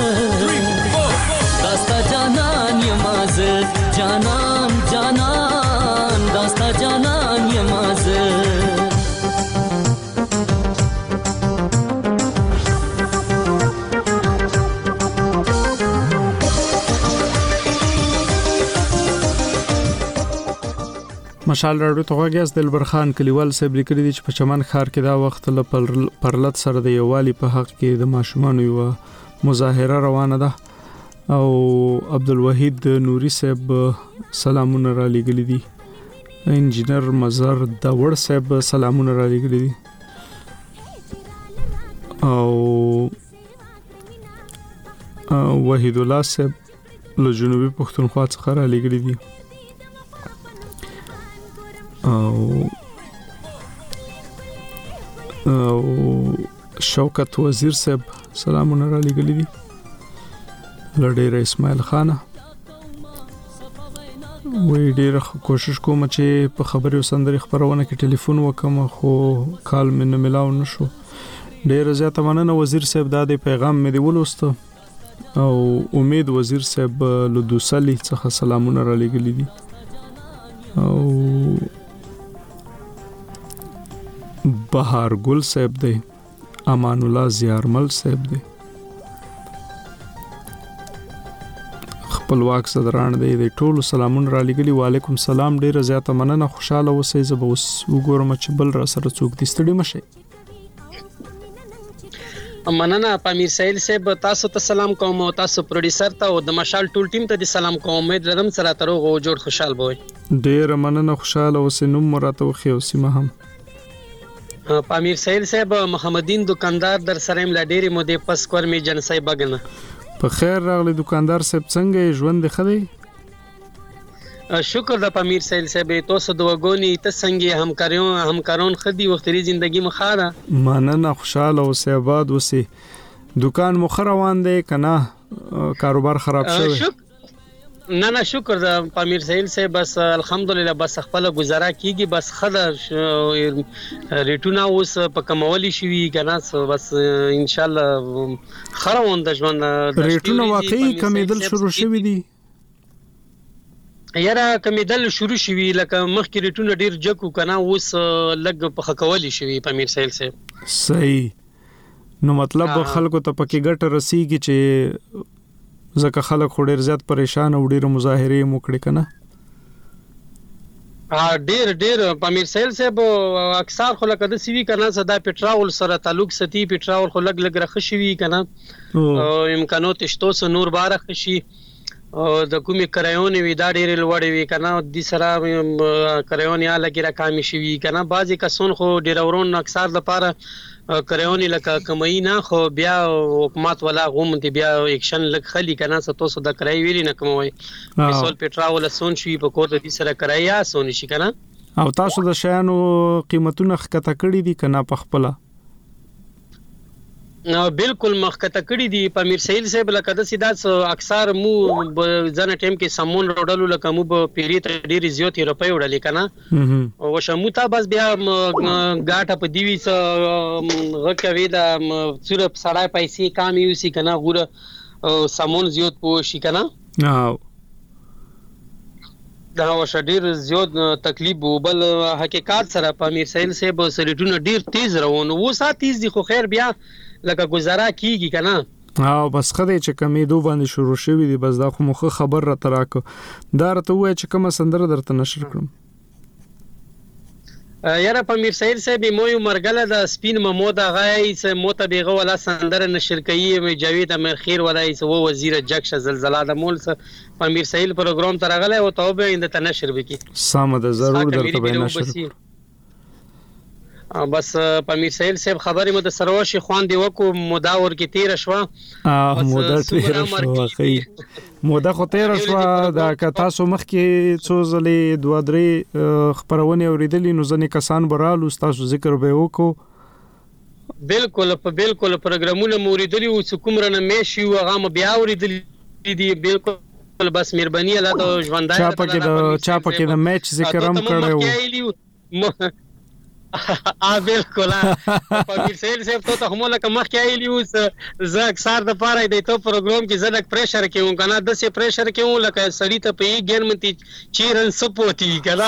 داستا جانان یماز جانان جانان داستا جانان یماز
مشال راډیو ته غواګیاس دلبر خان کلیوال صاحب لیکلي دي چې په چمن ښار کې دا وخت له پرلط سره د یووالي په حق کې د ماشومانو یو مظاهره روانه ده او عبدالوحید نوري صاحب سلامونه را لګلي دي. انجینر مزار داوړ صاحب سلامونه را لګلي دي او وحید الله صاحب له جنوبي پښتونخوا څخه را لګلي دي او او شوکت وزیر صاحب سلامونه را لګلي دي. لډیر اسماعیل خان وی ډیر کوشش کوم چې په خبري وسندري خبرونه کې ټلیفون وکم خو کال مې نه ملاو نشو. ډیر زیاته مننه وزیر صاحب دا د پیغام مې دی ولوست او امید وزیر صاحب له دوسلی څخه سلامونه را لګلي دي او بهار ګل صاحب دی امان الله زیارمل صاحب دی خپلواک صدران دی د ټولو سلامون را لګلی. وعلیکم سلام. ډیر زیاته مننه. خوشاله اوسئ. زه به اوس وګورم چې بل را سره څوک دي. ستړي مشئ.
مننه پامیر سایل صاحب. تاسو ته سلام کوم او تاسو پروډوسر ته او د مشال ټول ټیم ته د سلام کوم. امید لرم سره تر هغه جوړ خوشاله وي.
ډیر مننه. خوشاله اوسئ. نوم مراته خو سیمه هم
پامیر سایل صاحب محمدین دکاندار در سره مل ډېری مودې پس کور می جنسای بغنه.
په خیر راغلی دکاندار صاحب. څنګه ژوند خدای؟
شکر د پامیر سایل صاحب. تاسو د وګونی ته څنګه همکارون همکارون خدي وختري ژوندۍ مخاره.
مننه. خوشاله اوسئ. آباد اوسئ. دکان مخ روان دی کنه کاروبار خراب شوی؟
نه نه شکر د پامیر سایل صاحب. بس الحمدلله بس خپل گزاره کیږي. بس خله ریټونه اوس په کموالي شوی کنه. بس ان شاء الله خروان د ژوند
ریټونه واقعي کمیدل شروع شوی دي.
یاره کمیدل شروع شوی لکه مخکې ریټونه ډیر جکو کنه اوس لګ په خکوالي شوی په امیر سهیل صاحب
صحیح نو مطلب خلکو ته پکې ګټه رسیږي چې ځکه خلک خو ډیر زیات پریشان او ډیر مظاهره موکړي کنه
ها ډیر ډیر په امیر سهیل صاحب اکثر خلک د سی وی کنه صدا پټراول سره تعلق ستی پټراول خو لګ لګ رخ شوی کنه امکانات شتو سو نور بار خشي او د کومي کرایون وی دا ډیر لوړ وی کنه د سره کرایون یا لګی را کمی شوی کنه بعضی کسون خو ډیر ورون اکثر د پاره کرایون لکه کمای نه خو بیا حکومت ولا غوم دی بیا اکشن لګ خلی کنه ستو سو د کرای ویری نه کوموي مثال پټراول سون شوی په کوته د سره کرایا سون شي کنه
او تاسو د شیانو قیمتونه خکته کړی دي کنه په خپل
نو بالکل مخکته کړی دی په امیر سهیل صاحب لکه د سیدات اکثر مو ځنه ټیم کې سمون وړلو لکه مو په پیری ته ډیر زیاتې روپۍ وړلې کنه او شمو ته بس بیا غاټه په دیوي څه غکوي دا صرف سړای پیسې کم یوسي کنه غوړه سمون زیات پوه شي کنه
او
دا وش ډیر زیات تکلیف وبل حقیقت سره په امیر سهیل صاحب سریټونه ډیر تیز روان وو سات تیز دي خو خیر بیا لکه گزاره کیږي کنه
او بس خدای چې کمی دو باندې شروع شوی دی بس دا خو مخه خبر را تراکو دا رته وای چې کوم سندره درته نشر کړم
یاره په امیر سهیل صاحب مو یو مرګله د سپین محمود غای سه موته بیغه ولا سندره نشر کوي جاوید امیر خیر ولای سه وزیر جکش زلزلہ د مول سه په امیر سهیل پروګرام ترغله او توبه اند ته نشر وکي
سامده ضرور درته به نشر
بس په امیر سهیل صاحب خبرې مو د سروشي خوان دی وکو مداور کې تیر شو
اه مودا تیر شو واقعي مودا خو تیر شو دا که تاسو مخ کې څو ځلې دوه درې خبرونه اوریدلې نو ځنې کسان برالو تاسو ذکر به وکړو
بالکل په بالکل پروګرامونه موریدلی او څومره مېشي او هغه بیا اوریدلی دي بالکل بس مهرباني الله ته ژوندای
چا پکې د چا پکې د میچ ذکر هم کړو ا
بالکل په امیر سهیل صاحب ته هم لکه مخ کې ایلی اوس زه اکثر د پاره د ته پروګرام کې زلک پریشر کې کنه د سه پریشر کې لکه سړی ته په ګیر منتی چیرن سپوتی کنه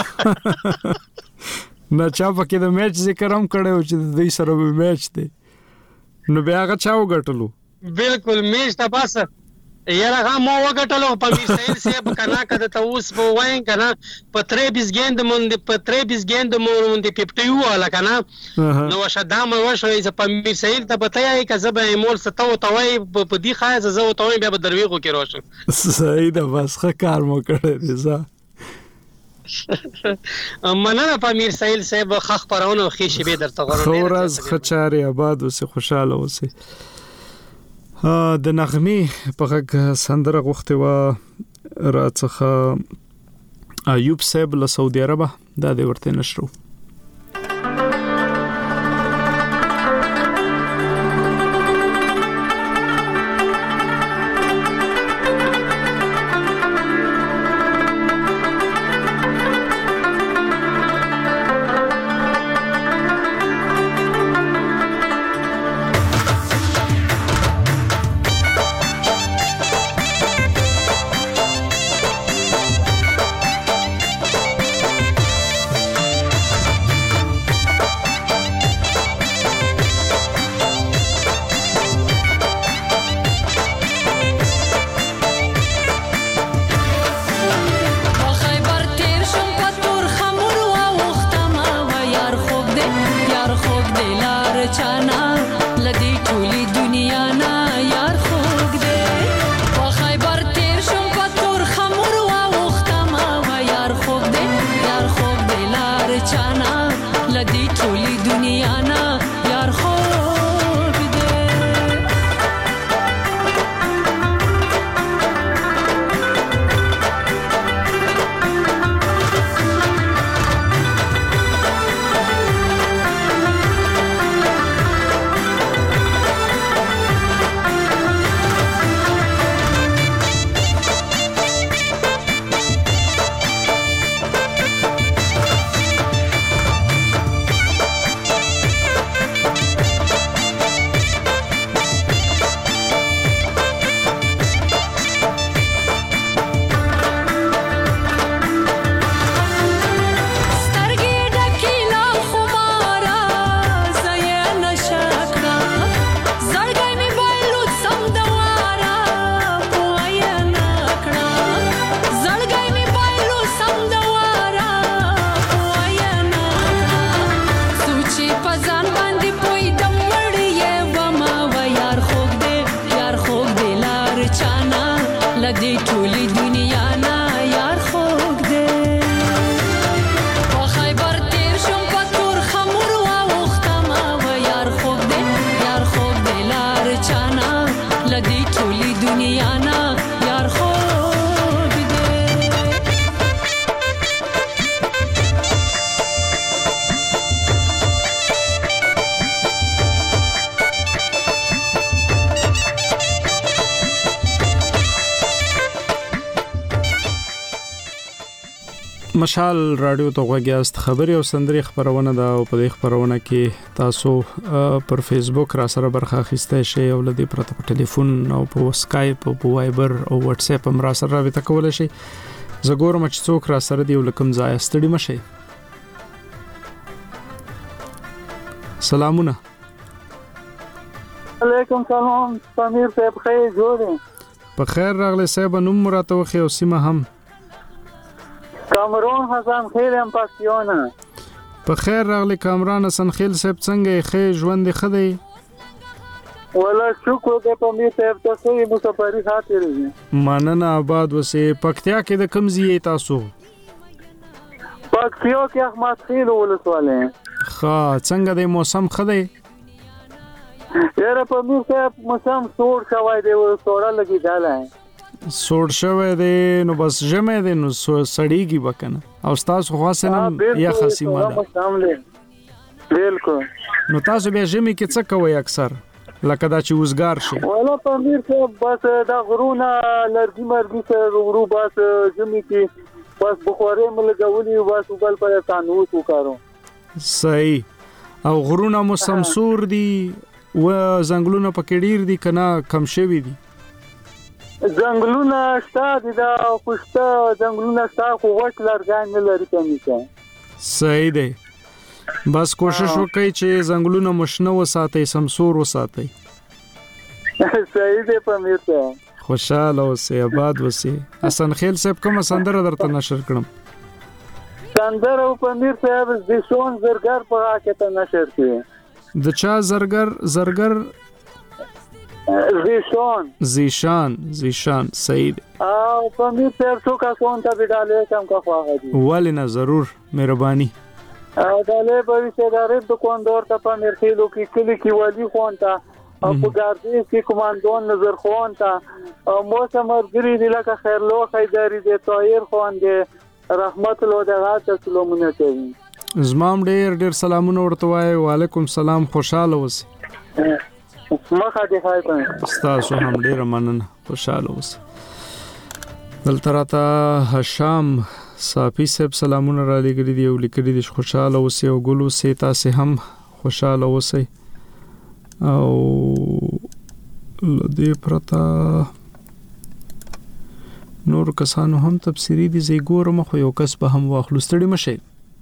نه چا پکې د میچ ذکر هم کړو چې د دې سره به میچ دی نو بیا هغه چا وګټلو
بالکل میچ ته پاسه یاره هغه مو وګټلو په امیر سهیل صاحب کنه کده ته اوس په وای کنه په تریبیس ګیند مونږ په تریبیس ګیند مونږ په پټیو ولا کنه نو شدا مو وشوي چې په امیر سهیل ته پته یې کزه به مول ستو توي په دې خایزه زو توي بیا به درويغو کې روشن
صحیح ده بس ښه کار مو کړی دی زه
مننه په امیر سهیل صاحب خخ پرونه خې شی به درته غوړم
خورز خچاري آباد اوسه خوشاله اوسه د نغمې په غږ سندره غوښته و راڅخه ایوب صاحب له سعودي عرب دا د ورته نشرو مشال رادیو ته غوږیاست خبري او سندري خبرونه دا او په دې خبرونه کې تاسو پر فیسبوک را سره برخه اخیسته شئ او لدی پرته په ټلیفون او په سکایپ او په وایبر او واتس اپ هم را سره رابطه کولای شئ زګورم چې څوک را سره دی ولکم ځای ستړي مشئ. سلامونه.
علیکم سلام سمیر صاحب خیر جوړ
په خیر راغلی صاحب نوم مراته وخی او سیمه هم
کامرون حسن خیل هم پاکیونه.
په خیر راغلی کامران حسن خیل صاحب څنګه خې ژوند خدای
ولا شکر دې په می صاحب تاسو یې مسافری خاطر دي
مننه آباد وسه پکتیا کې د کمزې تاسو
پکتیا کې احمد خیل ولسواله
ښه څنګه د موسم خدای
یاره په می صاحب موسم سوړ شوی دی سوړه لګی داله
سوړ شوی دی نو بس جمع دی نو سړیږي بکنه او تاسو خاصنم یا خصیمه ده
بالکل
نو تاسو بیا جمع کې څه کوئ اکثر لکه دا چې وزګار شي
ولا په میر کې بس دا غرونه لرګي مرګي سره ورو بس جمع کې بس بخوره ملګولي بس بل پر تانو وکړو
صحیح او غرونه مو سمسور دي و زنګلونه پکې ډیر دي کنه کم شوی دي
زنګلونه شته دي دا خوشته زنګلونه شته خو وټ لرګان نه لري کمیته
صحیح دی بس کوشش وکړئ چې زنګلونه مشنه وساتئ سمسور وساتئ
صحیح دی په میته
خوشاله اوسئ آباد اوسئ حسن خیل صاحب کوم سندره درته نشر کړم
سندره په میر صاحب د شون زرګر په هغه ته نشر کړي
د چا زرګر زرګر
زیشان
زیشان زیشان سعید
او په می پر څو کا کون ته وډاله کم کا خواږه دي
ولینا ضرور مهرباني
او داله په وسیدارې د کوندور ته په مرخیلو کې کلی کې والی خون ته او په ګاردي کې کمانډون نظر خون ته او موسم ورګری دی لکه خیرلو خیداری دی طاهر خون دی رحمت الله دغه تسلیمونه کوي
زمام ډیر ډیر سلامونه ورته وای وعلیکم سلام خوشاله اوسئ
مخه دی خایته
تاسو هم ډیر مننه خوشاله اوسئ دلته راته هشام صافی صاحب سلامونه را لګري دی او لیکري دي خوشاله اوسئ او ګل اوسئ تاسو هم خوشاله اوسئ او لدې پرتا نور کسانو هم تفسیری دي زی ګورم خو یو کس به هم واخلو ستړي مشي.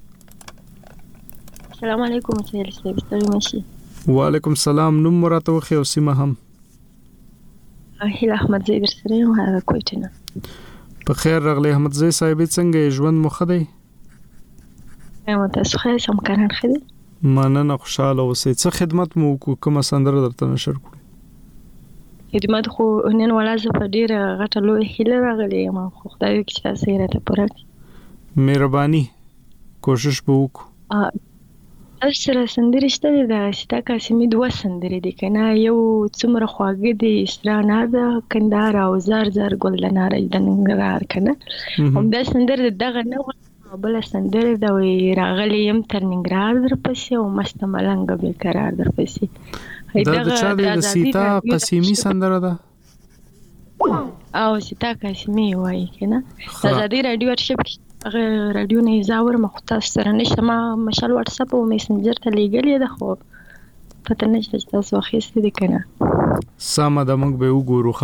السلام علیکم سید صاحب ستړي مشي.
وعلیکم السلام نوم مراته وخی او سیمه هم
اهل احمد زید سره او هغه کوټنه
په خیر راغلی احمد زید صاحب څنګه ژوند مو خدای
یم تاسو خیر سم کارن خدای
مننه خوشاله اوسئ څه خدمت مو کوم سندره درته نشر کړو
خدمت خو نن ولازم په ډیره غټه لوی هیله راغلی ما خو خدای کې تاسو یې راته پوره
مهرباني کوشش به وکړو
سره سندري شته د ستا قاسمي دوه سندري دي کنه یو څومره خواږه دي استرانا د کندهار او زار زار ګل د نارنج د ننګرهار کنه هم دا سندره دغه نه بل سندره د وی راغلی يم تر ننګرهار در پسې او مست ملنګ به قرار در پسې
دا د چا د سیتا قاسمي سندره ده
او ستا قاسمي وای کنه د ازادي رادیو ارشیف رادیو نه زاور مختص سره نشته ما مشال واتس اپ او میسنجر ته لګلې ده خو پته نشته چې تاسو اخیستې دي کنه
سم د موږ به وګورو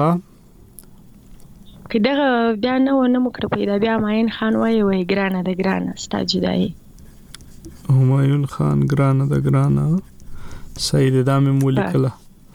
ښه
کله بیا نه ونه مکر پیدا بیا ماین خان وای وای ګرانه د ګرانه ستا جدای
همایون خان ګرانه د ګرانه سید دامه مولیکله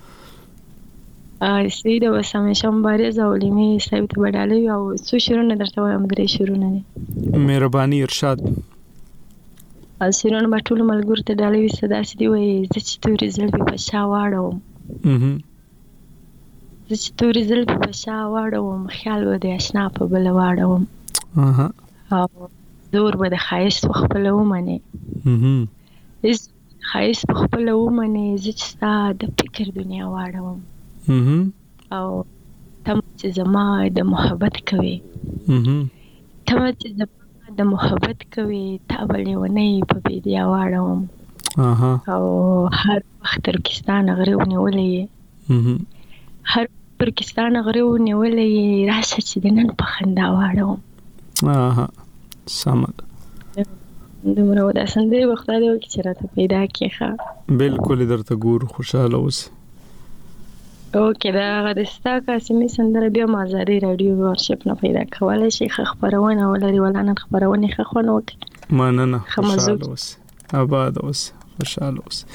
ا سید وسامه شمبارز او لیمي سید وډالي او څو شورونه درته وایم درې شورونه دي
مهرباني ارشاد
ا سیرونه مټول ملګر ته ډالي صدا سدي وای د چې توري زلبي په شا واړو
اه
د چې توري زلبي په شا واړو خیال و دې آشنا په بل واړو
اها
او زور به د خایست خپل ومنه
اها
اس خایست خپل ومنه چې د فکر دنیا واړو او تم چې زما د محبت کوي تم چې زما د محبت کوي تا بلې ونی په بيدیا واړم او هر وخت ترکستان غریو نیولې هر ترکستان غریو نیولې راشه چې د نن په خندا واړم
سم
دومره ودا سندري وخت دی چې راته پیدا کیخه
بالکل درته ګور خوشاله اوسه
اوکې دا غدستا قاسمي سندره بیا مازاري رادیو ورشپ نه پیدا کولای شي خبرونه ولري ولانه خبرونه خخونه وکړي
مننه خوشاله اوسه آباد اوسه خوشاله اوسه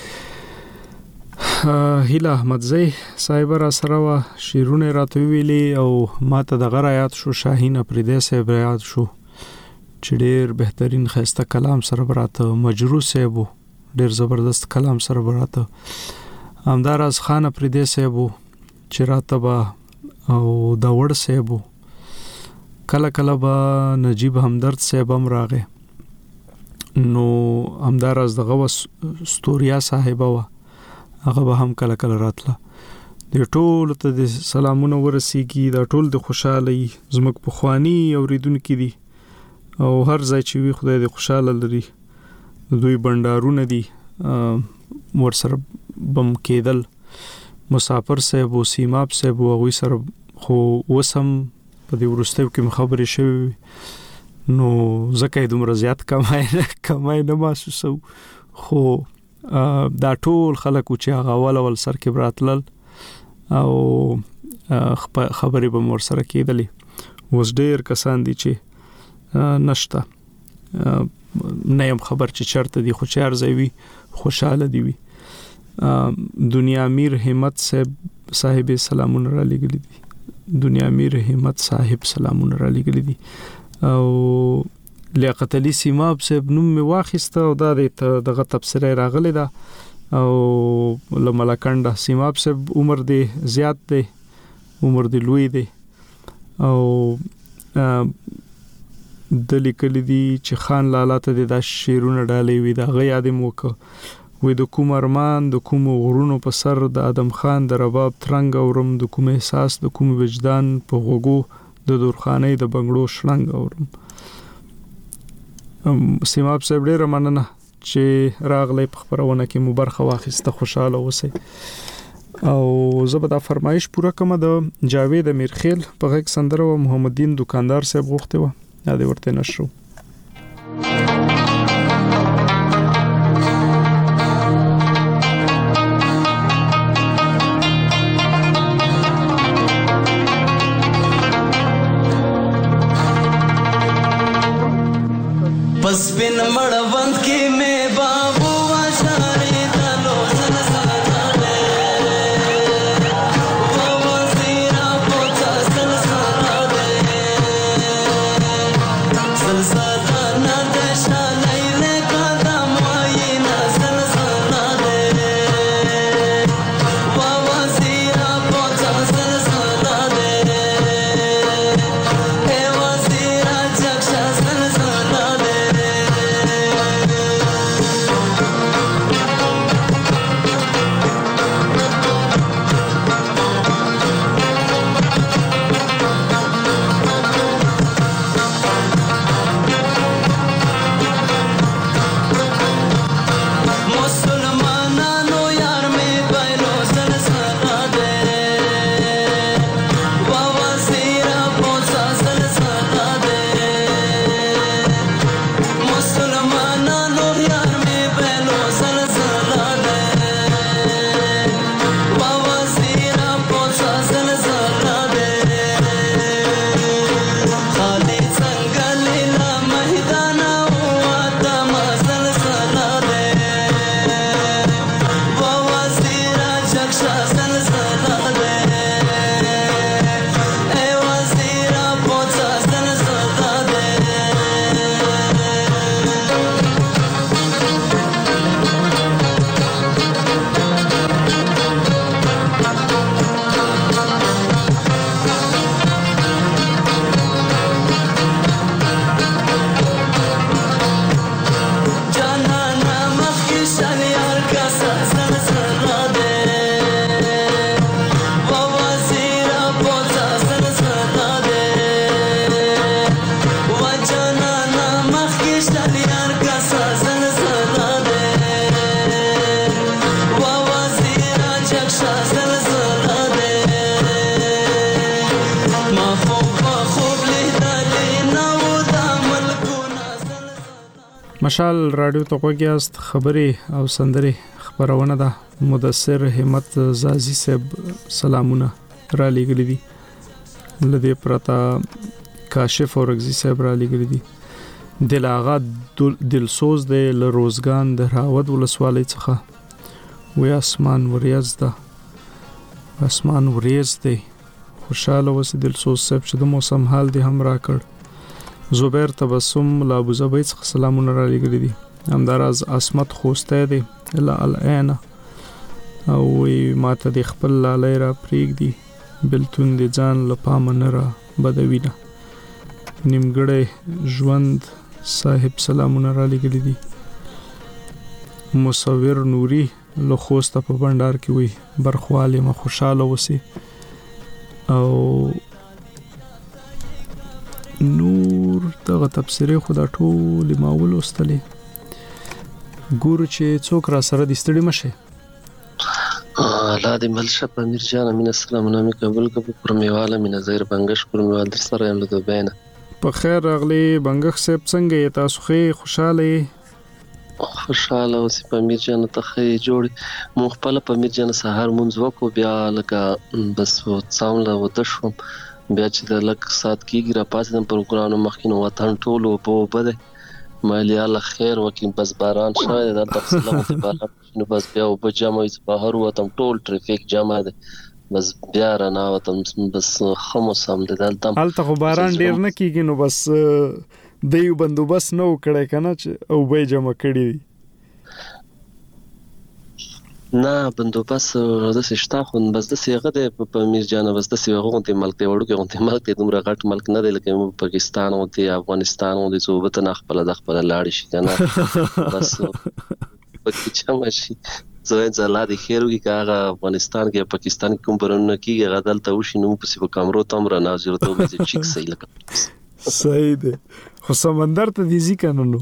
هیله احمدزی صاحب را سره وا شیرونه راته ویلي او ماته د غرایات شو شاهین پردې صاحب یاد شو چې ډېر بهترین خسته کلام سره براته مجروح صاحب ډېر زبردست کلام سره براته همداراز خان پردې صاحب چې راته با او دا وړ صاحب کله کله با نجیب همدرد صاحب هم راغې نو همداراز دغه ستوریا صاحب وا هغه به هم کله کله راتله د ټول ته د سلامونه ورسیږي دا ټول د خوشحالي زموږ په خواني اوریدونکو دي او هر ځای چې وي خدای دې خوشاله لري دوی بندارونه دي ور سره بم کېدل مسافر صاحب او سیماب صاحب او غوي سره خو وسم په دې ورستیو کې خبرې شوې نو زکه دومره زیات کمای نه کمای نه محسوسو خو دا ټول خلک چې هغه اول اول سر کې براتلل او خبرې به مور سره کېدلې وس ډېر کسان دي چې نشته نه يم خبر چې چرته دي خو چار ځای وي خوشاله دي وي دنیا امیر همت صاحب صاحب سلامونه را لګلې دي دنیا امیر همت صاحب سلامونه را لګلې دي او لیاقت علي سیماب صاحب نوم می واخیسته او دا دغه تفسیر راغلی دا او لملکنده سیماب صاحب عمر دی زیات دی عمر دی لوی دی او د لیکل دي چې خان لالا ته د شیرونه ډالې وي دا غي ادم وک وې د کوم ارمان د کوم غرونو په سر د ادم خان د رباب ترنګ اورم د کوم احساس د کوم وجدان په غوګو د دورخانې د بنگړو شړنګ اورم سیماب صاحب ډېر مننه چې راغلی په خبرونه کې مو برخه واخیسته خوشاله اوسئ او زبدا فرمایش پوره کوم د جاوید امیرخیل په غږ سندره او محمدین دکاندار صاحب غوښته و دا دې ورته نشو
बस बिन मड़वंत की में बाबू आशारी तलो सनसाना दे बाबा सीरा पोचा सनसाना दे सनसाना दे शानै ले कदम आई ना सनसाना दे बाबा सीरा पोचा सनसाना दे ए वजीरा जक्षा सनसाना दे
مشال رادیو ته وګیاست خبرې او سندرې خبرونه ده. مدثر همت زازی صاحب سلامونه را لګلې دي. لدې پرتا کاشف اورغزی صاحب را لګلې دي. دل آغا دلسوز دی ل روزګان د راود ولسوالۍ څخه وې اسمان وریاز ده اسمان وریاز دی. خوشاله وس دلسوز صاحب چې د موسم حال دی هم را کړ. زبیر تبسم ل ابو ظبي څخه سلامونه را لګلې دي. همداراز اسمت خوسته دی الا الان او ماته د خپل لاله را پریګ دی بلتون د ځان لپام نه را بدوینه. نیمګړی ژوند صاحب سلامونه را لګلې دي. مصور نوري له خوسته په بندر کې وي برخواله ما خوشاله وسی او نور دغه تفسیره خدا ټول ماول واستلې ګور چې څوک را سره د ستړي مشه
لا د ملشه امیر جان امین السلام نامي قبول کړو پر میواله مې نظر بنگش پر میوال در سره یم له دوبینه.
په خیر راغلی بنگش صاحب څنګه یې تاسو خې خوشاله
خوشاله اوسې په امیر جان ته خې جوړ مون خپل په امیر جان سهار مونږ وکړو بیا لکه بس څامله وته شو بیا چې د لک سات کېږي را پاسې د پروګرام مخکینو وطن ټولو په بده مالي الله خیر وکړي. بس باران شوی د تفصیل مو باران نو بس بیا او په جامه یې بهر وته ټول ټریفیک جام ده بس بیا را نه وته بس خموس هم د دلته
حالت خو باران ډیر نه کیږي نو بس دیو بندوبست نو کړه کنه چې او به جمع کړی
نه بندوبست د سشتا خو بس د سیغه د په امیر جان بس د سیغه غونته ملک ته وړو کې غونته ملک ته دومره غټ ملک نه دی لکه پاکستان او د افغانستان او د صوبت نه خپل د خپل لاړ شي کنه بس پکې چې ماشي زوین زلا د خیرو کې کاغه افغانستان کې پاکستان کوم پرونه کې غدل ته وشي نو په سی په کامرو تمره ناظر ته به چیک صحیح لکه
صحیح ده خو سمندر ته دیزی کنه نو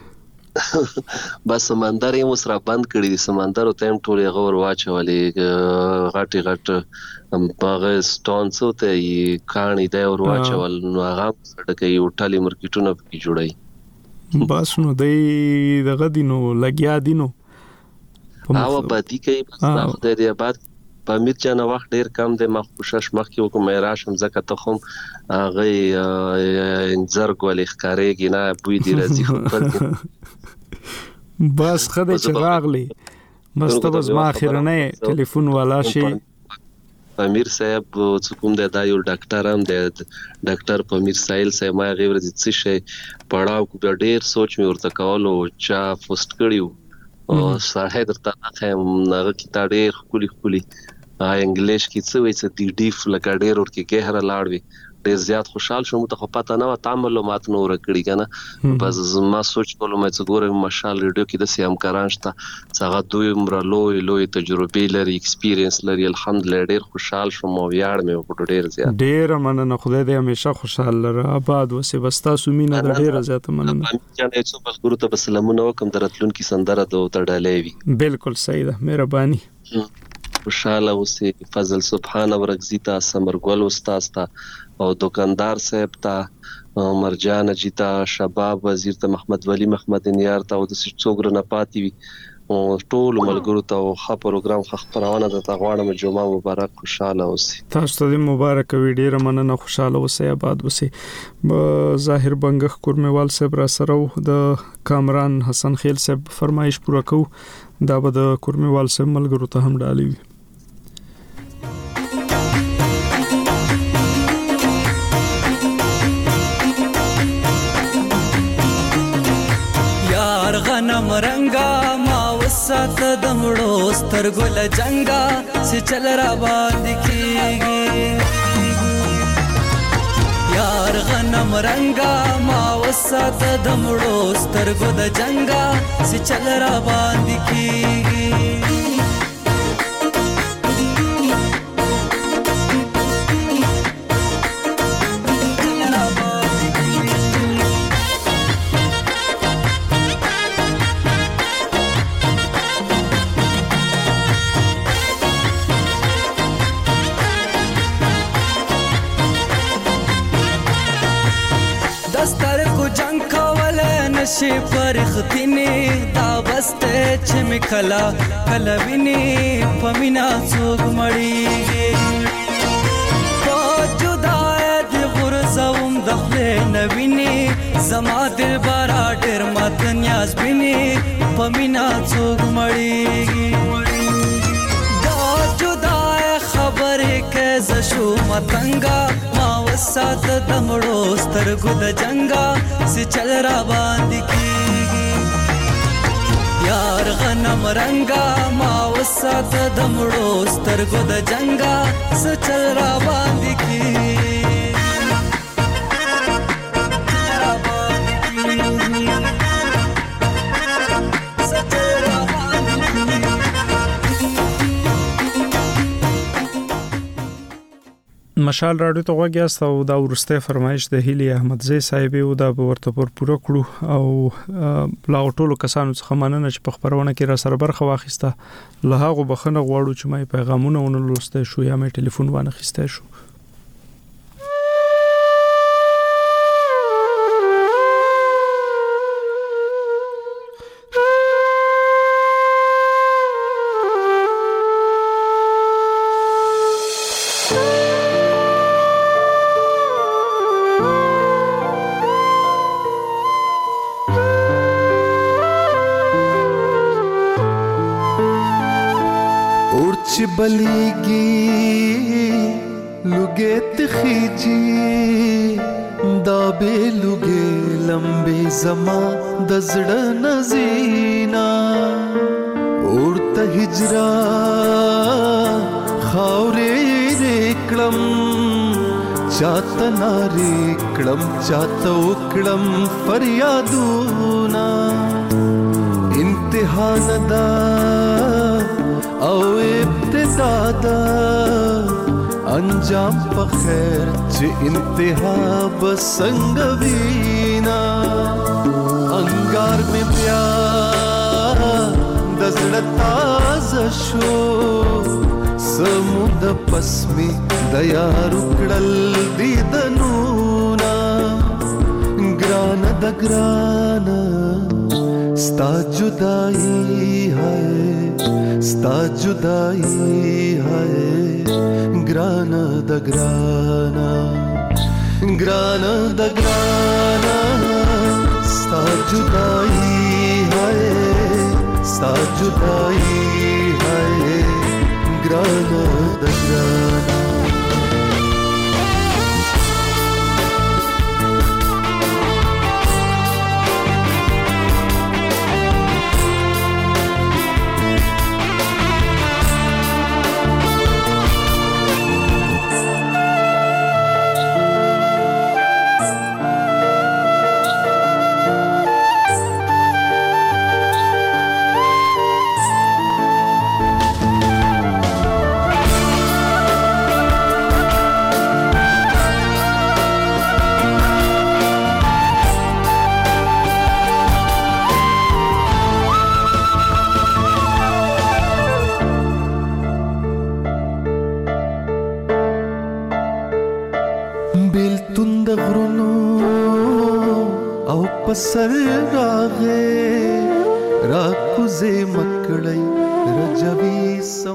بس سمندر یې مسره بند کړی دي. سمندر او تیم ټول غور واچولې غټي غټ باغ سټونز ته یې کانی دی ور واچول نو هغه سړکې یو ټالي مارکیټونه کې جوړای
بس نو دی دغه دینو لګیا دینو
او باندې کې بس د دې بعد په امیر جان وخت ډیر کم دی ما کوشش مخکې وکم راشم زکه ته خو هغه انځر ګولې ښکارېږي نه بوی دی راځي
بس خدای چې راغلی بس ته بس ما اخرنه ټلیفون والا شي
امیر صاحب څوک د دایو ډاکټر هم د ډاکټر پمیر سایل صاحب ما غوړ دي څه شي پړاو کو ډیر سوچ مې ورته کولو چا پوسټ کړیو او صاحب درته هم هغه کتاب ډیر خولي خولي انګلیش کې څه وایي چې دی ډیف لکه ډیر ورکه ګهره لاړوي ډیر زیات خوشحال شوم ته خو پته نه و تعاملات نور کړی کنه بس ما سوچ کولم چې ګورم مشال ریډیو کې د سیام کارانشته څنګه دوی عمر لوی لوی تجربه لري ایکسپیرینس لري الحمدلله ډیر خوشحال شوم او یاد مې وکړ ډیر زیات
ډیر مننه خدای دې همیشه خوشحال لره آباد وسه بستا سومینه ډیر زیات مننه
چې څو بل ګورو ته سلامونه وکم درتلون کې سندره دوه تړلې وي
بالکل صحیح ده مهرباني
خوشاله اوسې فضل سبحان ورغزی تا سمرګل استاد تا او دکاندار صاحب تا مرجان جیتا شباب وزیر ته محمد ولی محمد نیار تا او د څوګر نه پاتې وي او ټول ملګرو ته خو پروګرام خبرونه د تغواړم جمعه مبارک خوشاله اوسې
تاسو ته مبارک وي ډیر مننه خوشاله اوسې آباد اوسې ظاهر بنگخ کورموال صاحب را سره د کامران حسن خیل صاحب فرمایش پوره کو دا به د کورموال صاحب ملګرو ته هم ډالي
غنم رنگا ما وسات دمړو سترګل جنگا چې چل را باندې کیږي یار غنم رنگا ما وسات دمړو سترګو د جنگا چې چل را باندې کیږي نشي پرختینه دا بسته چې می کلا کلا ویني پمینا څوک مړیږي په جدای د غرزوم د خپل نویني زما دل بارا ډېر مات نیاز بیني پمینا څوک مړیږي دا جدای خبره کې زشو متنګا ما وسات دمړو سترګو د جنگا سي چل را باندې کیږي یار غنم رنگا ما وسات دمړو سترګو د جنگا سي چل را باندې کیږي
مشال راډیو ته وګیاست او دا ورسته فرمایش د هیلی احمدزی صاحب او دا ورته پر پوره کړو او لا ټولو کسانو څخه مننه چې په خبرونه کې را سره برخه واخیسته له هغه بخنه غواړو چې مې پیغامونه ونلوسته شو یا مې ټلیفون وانه خسته شو
بلیگی لگے تخیجی دا بے لگے لمبے زما دزڑ نزینا اورتا ہجرا خاورے ریکڑم چاہتا نا ریکڑم چاہتا اکڑم فریادونا امتحان دا او ابتدا دا انجام په خیر چې انتها بسنګ وینا انګار می بیا د زړه تازه شو سمود پسمی د یار کړل دی د نونا ګران د ګران ستا جدائی ہے ستا جدائی ہے گرانا دا گرانا گرانا دا گرانا ستا جدائی ہے ستا جدائی ہے گرانا دا گرانا سر راغے راکوزے مکڑی رجوی سو